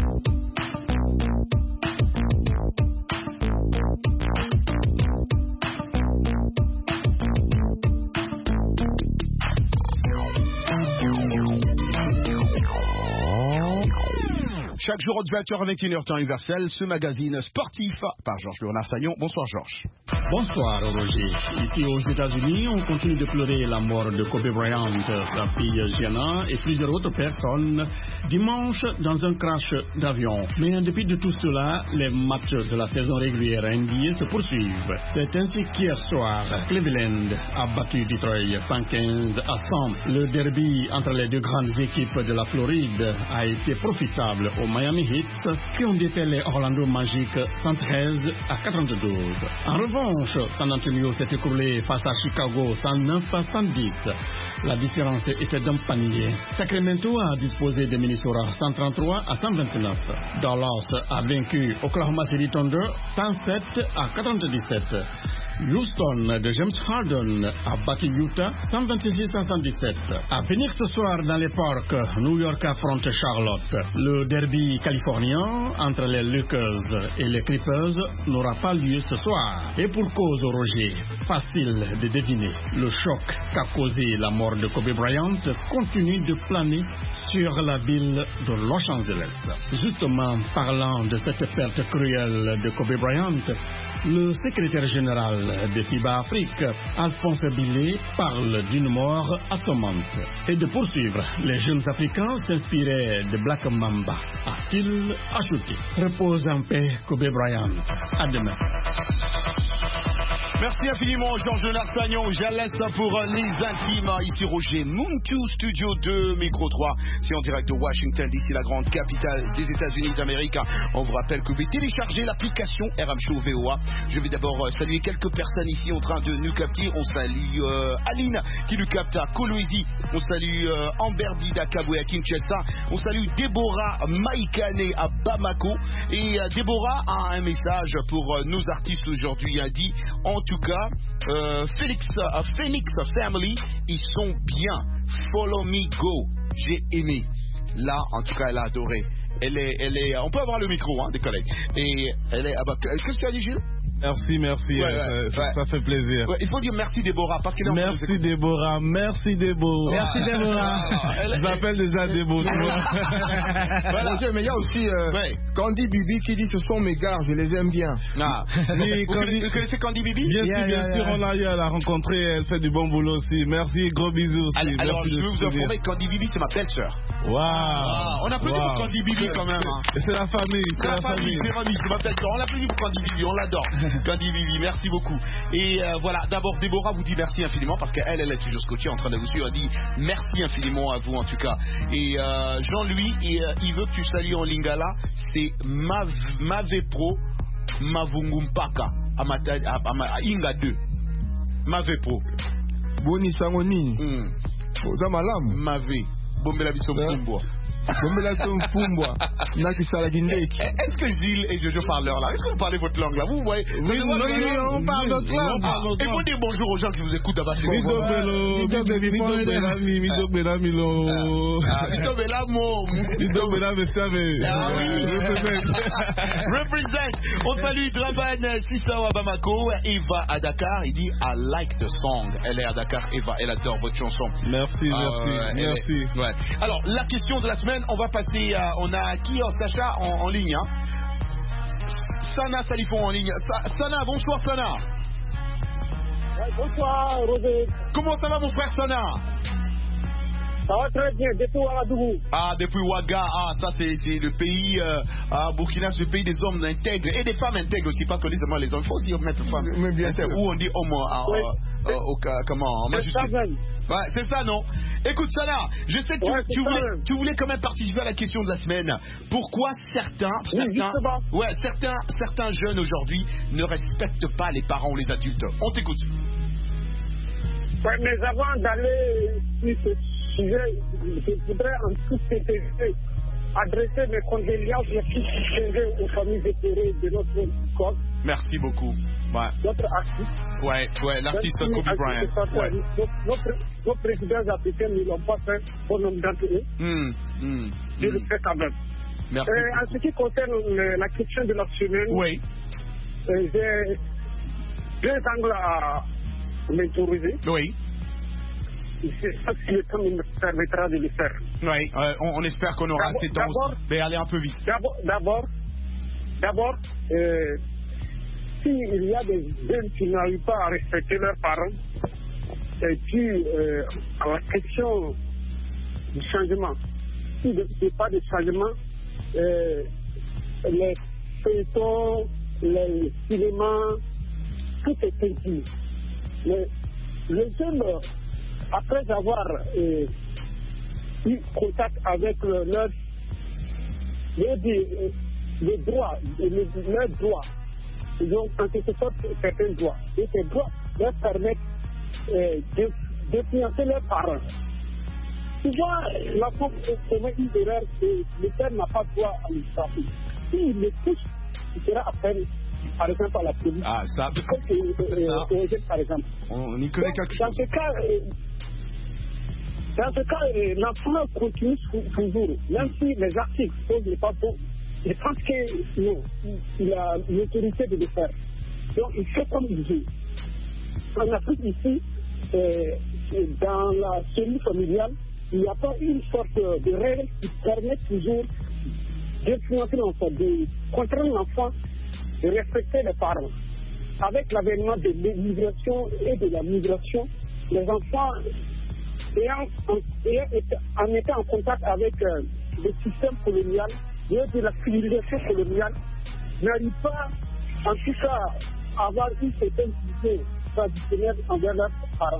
Chaque jour de 20h avec 1h temps universel, ce magazine sportif par Georges Léonard Sagnon. Bonsoir Georges. Bonsoir Roger. Ici aux États-Unis, on continue de pleurer la mort de Kobe Bryant, sa fille Gianna et plusieurs autres personnes dimanche dans un crash d'avion. Mais en dépit de tout cela, les matchs de la saison régulière NBA se poursuivent. C'est ainsi qu'hier soir, Cleveland a battu Detroit 115 à 100. Le derby entre les deux grandes équipes de la Floride a été profitable aux Miami Heat qui ont dételé Orlando Magic 113 à 92. En revanche, San Antonio s'est écroulé face à Chicago 109 à 110. La différence était d'un panier. Sacramento a disposé de Minnesota 133 à 129. Dallas a vaincu Oklahoma City Thunder 107 à 97. Houston de James Harden a battu Utah 126 à 117. À Phoenix ce soir dans les parcs, New York affronte Charlotte. Le derby californien entre les Lakers et les Clippers n'aura pas lieu ce soir. Et pour cause, Roger, facile de deviner. Le choc qu'a causé la mort de Kobe Bryant continue de planer sur la ville de Los Angeles. Justement, parlant de cette perte cruelle de Kobe Bryant, Le secrétaire général de FIBA Afrique, Alphonse Billet, parle d'une mort assommante et de poursuivre. Les jeunes Africains s'inspiraient de Black Mamba, a-t-il ajouté. Repose en paix, Kobe Bryant. À demain. Merci infiniment Georges Narsagnon. Je laisse pour les intimes. Ici Roger Muntu, Studio 2, Micro 3. C'est en direct de Washington, d'ici la grande capitale des États-Unis d'Amérique. On vous rappelle que vous pouvez télécharger l'application RM Show VOA. Je vais d'abord saluer quelques personnes ici en train de nous capter. On salue Aline qui nous capte à Kolwezi. On salue Amber Dida Kabwe à Kinshasa. On salue Déborah Maïkane à Bamako. Et Déborah a un message pour nos artistes aujourd'hui. Elle dit en tout cas, Phoenix Family, ils sont bien. Follow me, go. J'ai aimé. Là, en tout cas, elle a adoré. Elle est. On peut avoir le micro, hein, des collègues. Et elle est. Qu'est-ce que tu as dit, Gilles? Merci. Ça fait plaisir. Ouais, il faut dire merci Déborah parce qu'elle est merci Déborah. Merci Déborah. Je m'appelle déjà Déborah. Voilà. Mais il y a aussi Candy Bibi qui dit ce sont mes gars, je les aime bien. Vous connaissez Candy Bibi? Bien sûr, on a eu à la rencontrer. Elle fait du bon boulot aussi. Merci, gros bisous aussi. Alors je vais vous informer, Candy Bibi c'est ma belle-sœur. Waouh. On applaudit pour Candy Bibi quand même. C'est la famille. C'est ma belle-sœur. On applaudit pour Candy Bibi, on l'adore. Candy Bibi, merci beaucoup. Et voilà, d'abord Déborah vous dit merci infiniment parce qu'elle est toujours scotchée en train de vous suivre. Elle dit merci infiniment à vous en tout cas. Et Jean-Louis, il veut que tu salues en lingala, c'est Mavepro Mavungumpaka à Inga 2. Mavepro. Boni Sangoni. Zamalam. Mave. Bombela Bissompumbwa. Est-ce que Gilles et Jojo parlent leur langue? Est-ce que vous parlez votre langue là? Vous voyez? Oui, on parle notre langue. Et vous dites bonjour aux gens qui vous écoutent d'abord. Represent. On salue Draban Sissao à Bamako. Eva à Dakar. Il dit I like the song. Elle est à Dakar. Eva, elle adore votre chanson. Merci. Alors, la question de la semaine. On va passer à... On a qui, Sacha, en ligne, hein? Sana Salifon en ligne. Sana, bonsoir Sana. Bonsoir Roger. Comment ça va mon frère Sana? Ça va très bien, depuis Ouagadougou. Depuis Ouaga, ça c'est le pays, Burkina, c'est le pays des hommes intègres et des femmes intègres aussi, pas que seulement les hommes. Il faut aussi mettre femmes. Mais bien sûr. Où on dit homme comment? C'est ça, non? Écoute, Sana, je sais que tu voulais quand même participer à la question de la semaine. Pourquoi certains jeunes aujourd'hui ne respectent pas les parents ou les adultes? On t'écoute. Ouais, mais avant d'aller sur ce sujet, je voudrais en toute sincérité adresser mes condoléances les plus sincères aux familles éclairées de notre corps. Merci beaucoup. Notre artiste. L'artiste Kobe Bryant. Nos présidents africains ne l'ont pas fait au nombre d'entre eux. Je le fais quand même. Merci. En ce qui concerne la question de la semaine, j'ai deux angles à m'autoriser. Oui. C'est ça que le temps me permettra de le faire. Oui, on espère qu'on aura assez de temps aussi. Mais allez un peu vite. D'abord, s'il y a des jeunes qui n'arrivent pas à respecter leurs parents, c'est dû à la question du changement. Si il n'y a pas de changement, les feuilletons, les cinémas, tout est interdit. Mais les jeunes, après avoir eu contact avec leurs droits, ils ont en quelque sorte certains droits. Et ces droits leur permettent d'influencer leurs parents. Souvent, l'enfant commet une erreur et le père n'a pas droit à l'administration. S'il le touche, il sera appelé, par exemple, à la police. Ça. Par exemple. On y connaît quelque chose. Dans ce cas, l'enfant continue toujours, même si les articles sont pas bons. Je pense qu'il a l'autorité de le faire. Donc, il fait comme il veut. En Afrique, ici, dans la cellule familiale, il n'y a pas une sorte de règle qui permet toujours d'influencer l'enfant, de contraindre l'enfant de respecter les parents. avec l'avènement de l'immigration et de la migration, les enfants en étant en contact avec le système colonial et de la civilisation coloniale, n'arrivent pas, en tout cas, à avoir une certaine idée traditionnelle envers leurs parents.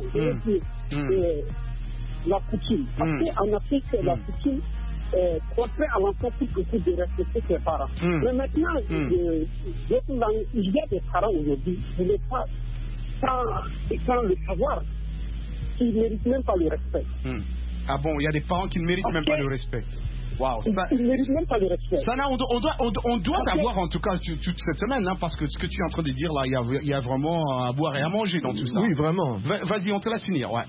La coutume. Parce qu'en Afrique, la coutume contraint à l'enfant tout beaucoup de respecter ses parents. Mais maintenant, il y a des parents aujourd'hui qui ne pas sans le savoir, qui ne méritent même pas le respect. Ah bon, il y a des parents qui ne méritent même pas le respect. Wow, ils ne méritent même pas le respect. Sana, on doit savoir en tout cas toute cette semaine, hein, parce que ce que tu es en train de dire là, il y a vraiment à boire et à manger dans tout ça. Oui, vraiment. Vas-y, on te laisse finir, ouais.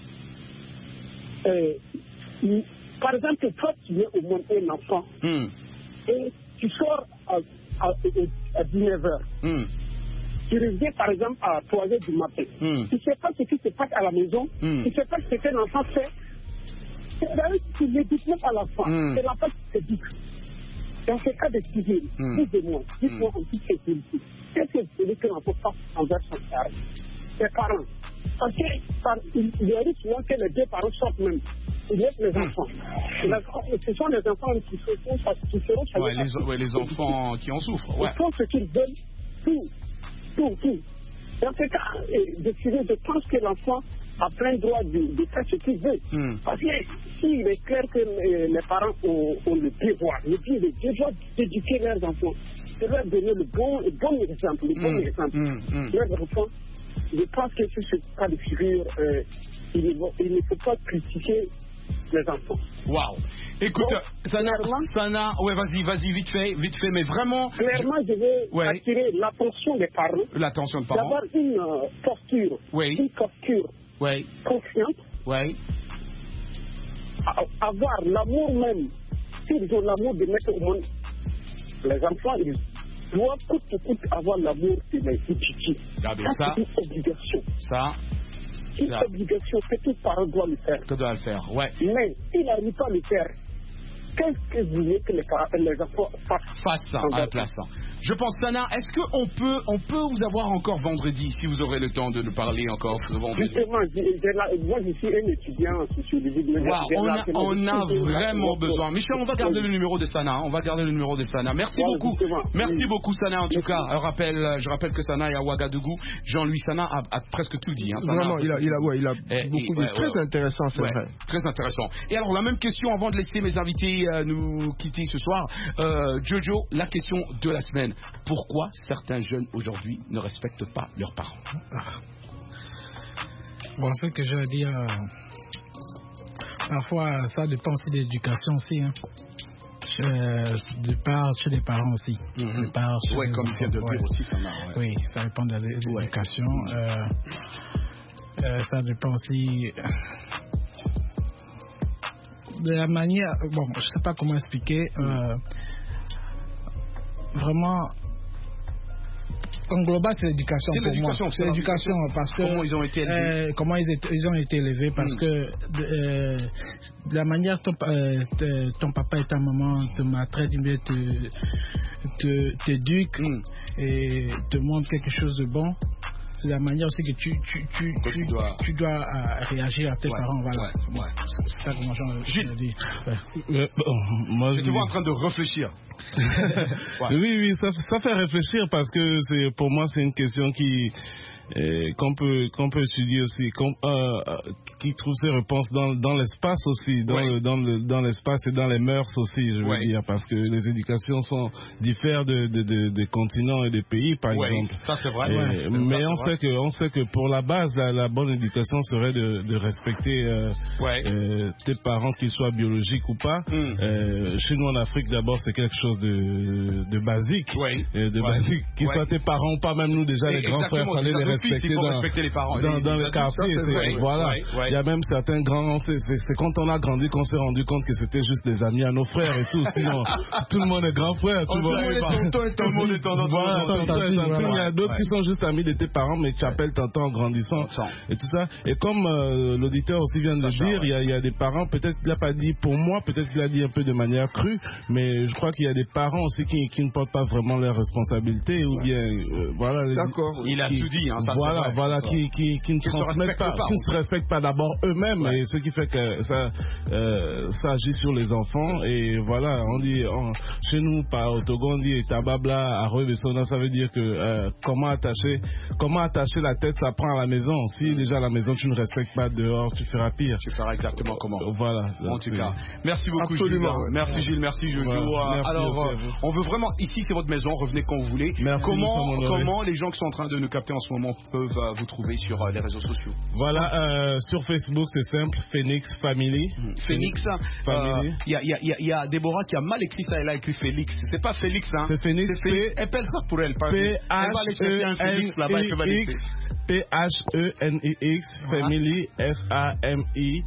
Par exemple, toi, tu viens au monde un enfant et tu sors à 19h. Tu reviens par exemple à 3h du matin. Tu ne sais pas ce qui se passe à la maison, tu ne sais pas ce que l'enfant fait. Tu ne l'éduques même pas à l'enfant. C'est l'enfant qui s'éduque. Dans ce cas de civil, dites-moi en toute sécurité, qu'est-ce que c'est que l'enfant fasse envers son père, ses parents? Parce qu'il y a souvent que les deux parents sortent même. Il y a les enfants. Ce sont les enfants qui seront choisis. Les enfants qui en souffrent. Ils font ce qu'ils veulent, tout. Dans ce cas, je pense que l'enfant a plein droit de faire ce qu'il veut. Parce que s'il est clair que les parents ont le devoir, le devoir d'éduquer leurs enfants, de leur donner le bon exemple, leurs enfants, je pense que sur ce cas de figure, il ne faut pas critiquer les enfants. Waouh. Écoute, Sana, ouais, vas-y, vite fait, mais vraiment. Clairement, je vais attirer l'attention des parents. L'attention des parents. D'avoir une posture. Oui. Une posture. Oui. Confiante. Oui. Avoir l'amour même. S'ils ont l'amour de mettre au monde les enfants, ils doivent coûte que coûte avoir l'amour de les éduquer. Ça, c'est une obligation. Une obligation que tout parent doit le faire. Que doit le faire, ouais. Mais s'il n'arrive pas à le faire, qu'est-ce que vous voulez que les enfants fassent à la place? Je pense, Sana, est-ce qu'on peut vous avoir encore vendredi, si vous aurez le temps de nous parler encore vendredi? Justement, moi je suis un étudiant en sociologie. On a vraiment besoin. Michel, on va garder le numéro de Sana. Merci beaucoup. Merci beaucoup, Sana, en tout cas. Je rappelle que Sana est à Ouagadougou. Jean-Louis Sana a presque tout dit. Sana, vraiment, il a beaucoup de très intéressant, c'est vrai. Très intéressant. Et alors, la même question avant de laisser mes invités nous quitter ce soir. Jojo, la question de la semaine. Pourquoi certains jeunes aujourd'hui ne respectent pas leurs parents? Bon, ce que je veux dire, parfois ça dépend aussi de l'éducation aussi. Chez les parents aussi. Oui, comme tu viens de le dire aussi, ça marche. Oui, ça dépend de l'éducation. Ça dépend aussi de la manière. Bon, je ne sais pas comment expliquer. Vraiment, en global, c'est l'éducation pour moi. C'est l'éducation parce que comment ils ont été élevés. Comment ils ont été élevés parce que de la manière dont ton papa et ta maman te maltraitent, t'éduquent et te montrent quelque chose de bon. C'est la manière aussi que tu dois réagir à tes parents. Voilà. C'est ça que je dis. Je te vois en train de réfléchir. Oui, ça fait réfléchir parce que pour moi c'est une question qu'on peut étudier aussi, qui trouve ses réponses dans l'espace aussi, dans l'espace et dans les mœurs aussi, je veux dire, parce que les éducations diffèrent de continents et de pays, par exemple. Ça c'est vrai. Mais on sait que pour la base, la bonne éducation serait de respecter tes parents, qu'ils soient biologiques ou pas. Chez nous en Afrique, d'abord, c'est quelque chose de basique, basique, qu'ils soient tes parents ou pas, même nous déjà les grands frères, fallait les respecter les parents. Dans le quartier. Voilà. Il y a même certains grands. C'est quand on a grandi qu'on s'est rendu compte que c'était juste des amis à nos frères et tout. Sinon, tout le monde est grand frère. Tout le monde est tonton. Il y a d'autres qui sont juste amis de tes parents, mais tu appelles tonton en grandissant et tout ça. Et comme l'auditeur aussi vient de le dire, il y a des parents, peut-être qu'il n'a pas dit pour moi, peut-être qu'il a dit un peu de manière crue, mais je crois qu'il y a des parents aussi qui ne portent pas vraiment leurs responsabilités ou bien voilà. D'accord. Il a tout dit. Voilà, qui ne transmettent pas, qui ne se respectent pas d'abord eux-mêmes, et ce qui fait que ça agit sur les enfants. Et voilà, on dit chez nous au Togo on dit tababla à Rebessona, ça veut dire que comment attacher la tête, ça prend à la maison. Si déjà à la maison tu ne respectes pas, dehors tu feras pire. Tu feras exactement comment. Voilà. En tout cas, merci beaucoup. Absolument. Gilles. Merci Gilles, merci Jojo. Alors, on veut vraiment, ici c'est votre maison, revenez quand vous voulez. Merci, comment les gens qui sont en train de nous capter en ce moment peuvent vous trouver sur les réseaux sociaux? Voilà, sur Facebook c'est simple, Phoenix Family. Phoenix Family. Il y a Déborah qui a mal écrit ça, elle a écrit Félix. C'est pas Félix, hein. C'est Phoenix. Appelle ça pour elle. Elle va aller chercher un Félix là-bas et va laisser. Phenix, Family, Family.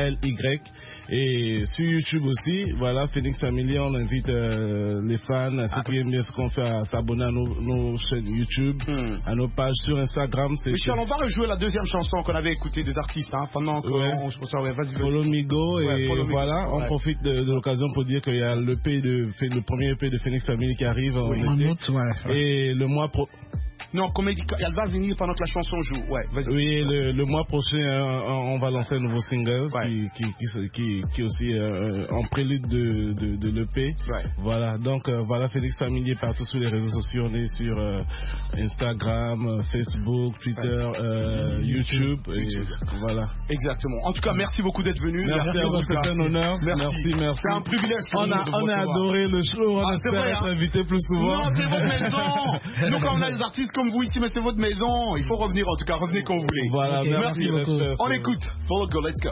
Et sur YouTube aussi, voilà, Phoenix Family, on invite les fans, ceux qui aiment bien ce qu'on fait, à s'abonner à nos chaînes YouTube, à nos pages sur Instagram. Michel, on va rejouer la deuxième chanson qu'on avait écoutée des artistes, hein, pendant qu'on vas-y. Follow Me Go, et voilà, on profite de l'occasion pour dire qu'il y a le premier EP de Phoenix Family qui arrive en été. Et le mois Non, comme elle dit, elle va venir pendant que la chanson joue. Ouais, vas-y. Oui, le mois prochain, on va lancer un nouveau single qui est aussi en prélude de l'EP. Ouais. Voilà, donc voilà, Phoenix Family est partout sur les réseaux sociaux. On est sur Instagram, Facebook, Twitter, YouTube. Et voilà. Exactement. En tout cas, merci beaucoup d'être venu. Merci à vous, c'est un honneur. Merci. C'est un privilège. On a adoré le show. On espère être invité plus souvent. Non, c'est votre maison. Nous, quand on a des artistes comme vous ici, mais c'est votre maison. Il faut revenir, en tout cas, revenez quand vous voulez. Voilà, okay, merci beaucoup. On écoute. Follow Go, let's go.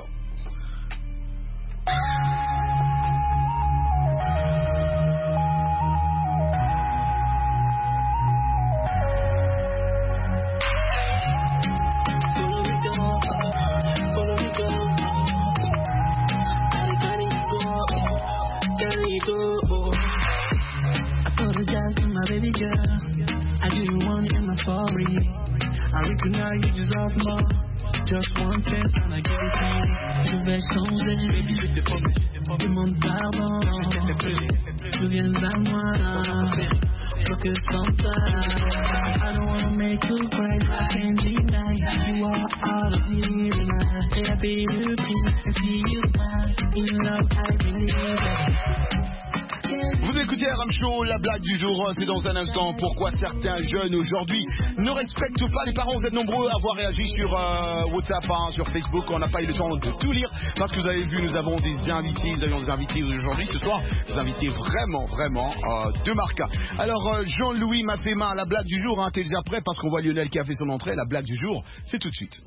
I recognize you deserve more. Just one chance and I give it to you. Je vais changer, demande pardon. Tu viens à moi, focus on that. I don't wanna make you cry, I can't deny. You are out of here and I happy to and see you back. In love I believe. Vous écoutez RM Show, la blague du jour, c'est dans un instant. Pourquoi certains jeunes aujourd'hui ne respectent pas les parents? Vous êtes nombreux à avoir réagi sur WhatsApp, sur Facebook. On n'a pas eu le temps de tout lire parce que vous avez vu, nous avons des invités. Nous avions des invités aujourd'hui ce soir. Des invités vraiment de marque. Alors Jean-Louis m'a fait main à la blague du jour. T'es déjà prêt parce qu'on voit Lionel qui a fait son entrée. La blague du jour, c'est tout de suite.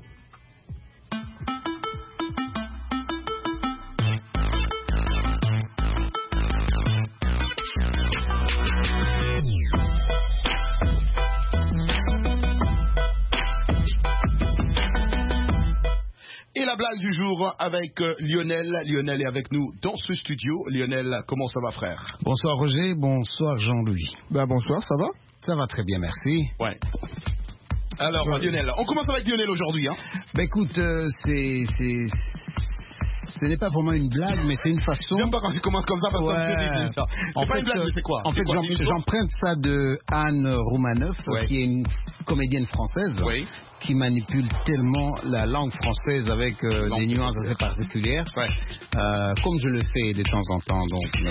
La blague du jour avec Lionel. Lionel est avec nous dans ce studio. Lionel, comment ça va, frère? Bonsoir Roger, bonsoir Jean-Louis. Bonsoir, ça va? Ça va très bien, merci. Ouais. Alors Lionel, on commence avec Lionel aujourd'hui. Écoute, ce n'est pas vraiment une blague, mais c'est une façon. J'aime pas quand tu commences comme ça parce que c'est débile, ça. C'est pas une blague, mais c'est quoi? En fait, j'emprunte ça de Anne Roumanoff, qui est une comédienne française. Oui. Qui manipule tellement la langue française avec des nuances assez particulières, comme je le fais de temps en temps.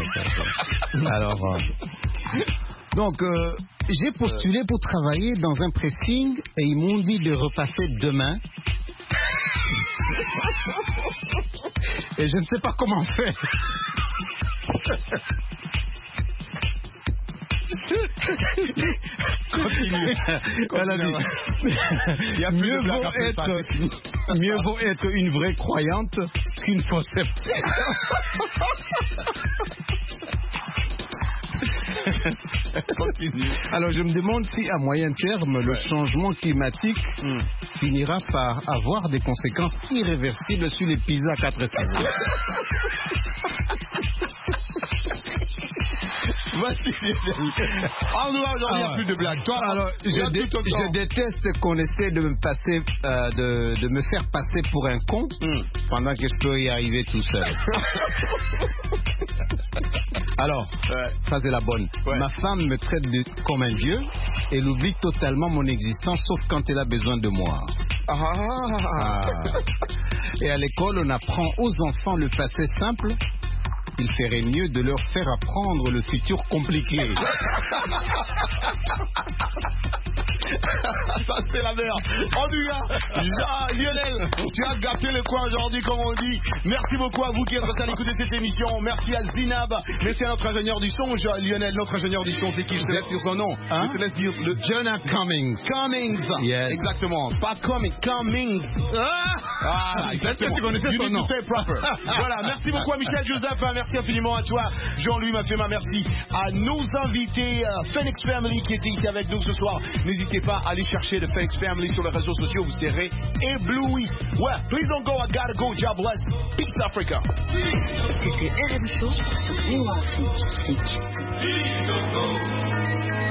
Donc, j'ai postulé pour travailler dans un pressing et ils m'ont dit de repasser demain. Et je ne sais pas comment faire. Continue. Mieux vaut être une vraie croyante qu'une fausse sceptique. Continue. Alors, je me demande si, à moyen terme, le changement climatique finira par avoir des conséquences irréversibles sur les pizzas 4 saisons. Voici en nous, aujourd'hui, il n'y a plus de blagues. Toi, alors, je déteste qu'on essaie de me passer, de me faire passer pour un con pendant que je peux y arriver tout seul. Alors, ça c'est la bonne. Ma femme me traite comme un dieu. Elle oublie totalement mon existence, sauf quand elle a besoin de moi. Et à l'école, on apprend aux enfants le passé simple. Il ferait mieux de leur faire apprendre le futur compliqué. Ça c'est la merde. En tout cas, Lionel, tu as gâté le coin aujourd'hui, comme on dit. Merci beaucoup à vous qui êtes restés à l'écoute de cette émission. Merci à Zinab. Merci à notre ingénieur du son, Lionel. Notre ingénieur du son, c'est qui? Je te laisse dire son nom. Je te laisse dire le Jonah Cummings. Yes. Exactement. Pas Cummings. Exactement. Tu connaissais son nom. Voilà. Merci beaucoup à Michel Joseph. Merci infiniment à toi, Jean-Louis Mafema. Merci à nos invités Phoenix Family qui étaient ici avec nous ce soir. N'hésitez pas à aller chercher le Phoenix Family sur les réseaux sociaux. Vous serez éblouis. Ouais, please don't go. I gotta go. God bless. Peace Africa. C'était RM Show sur New Afrique.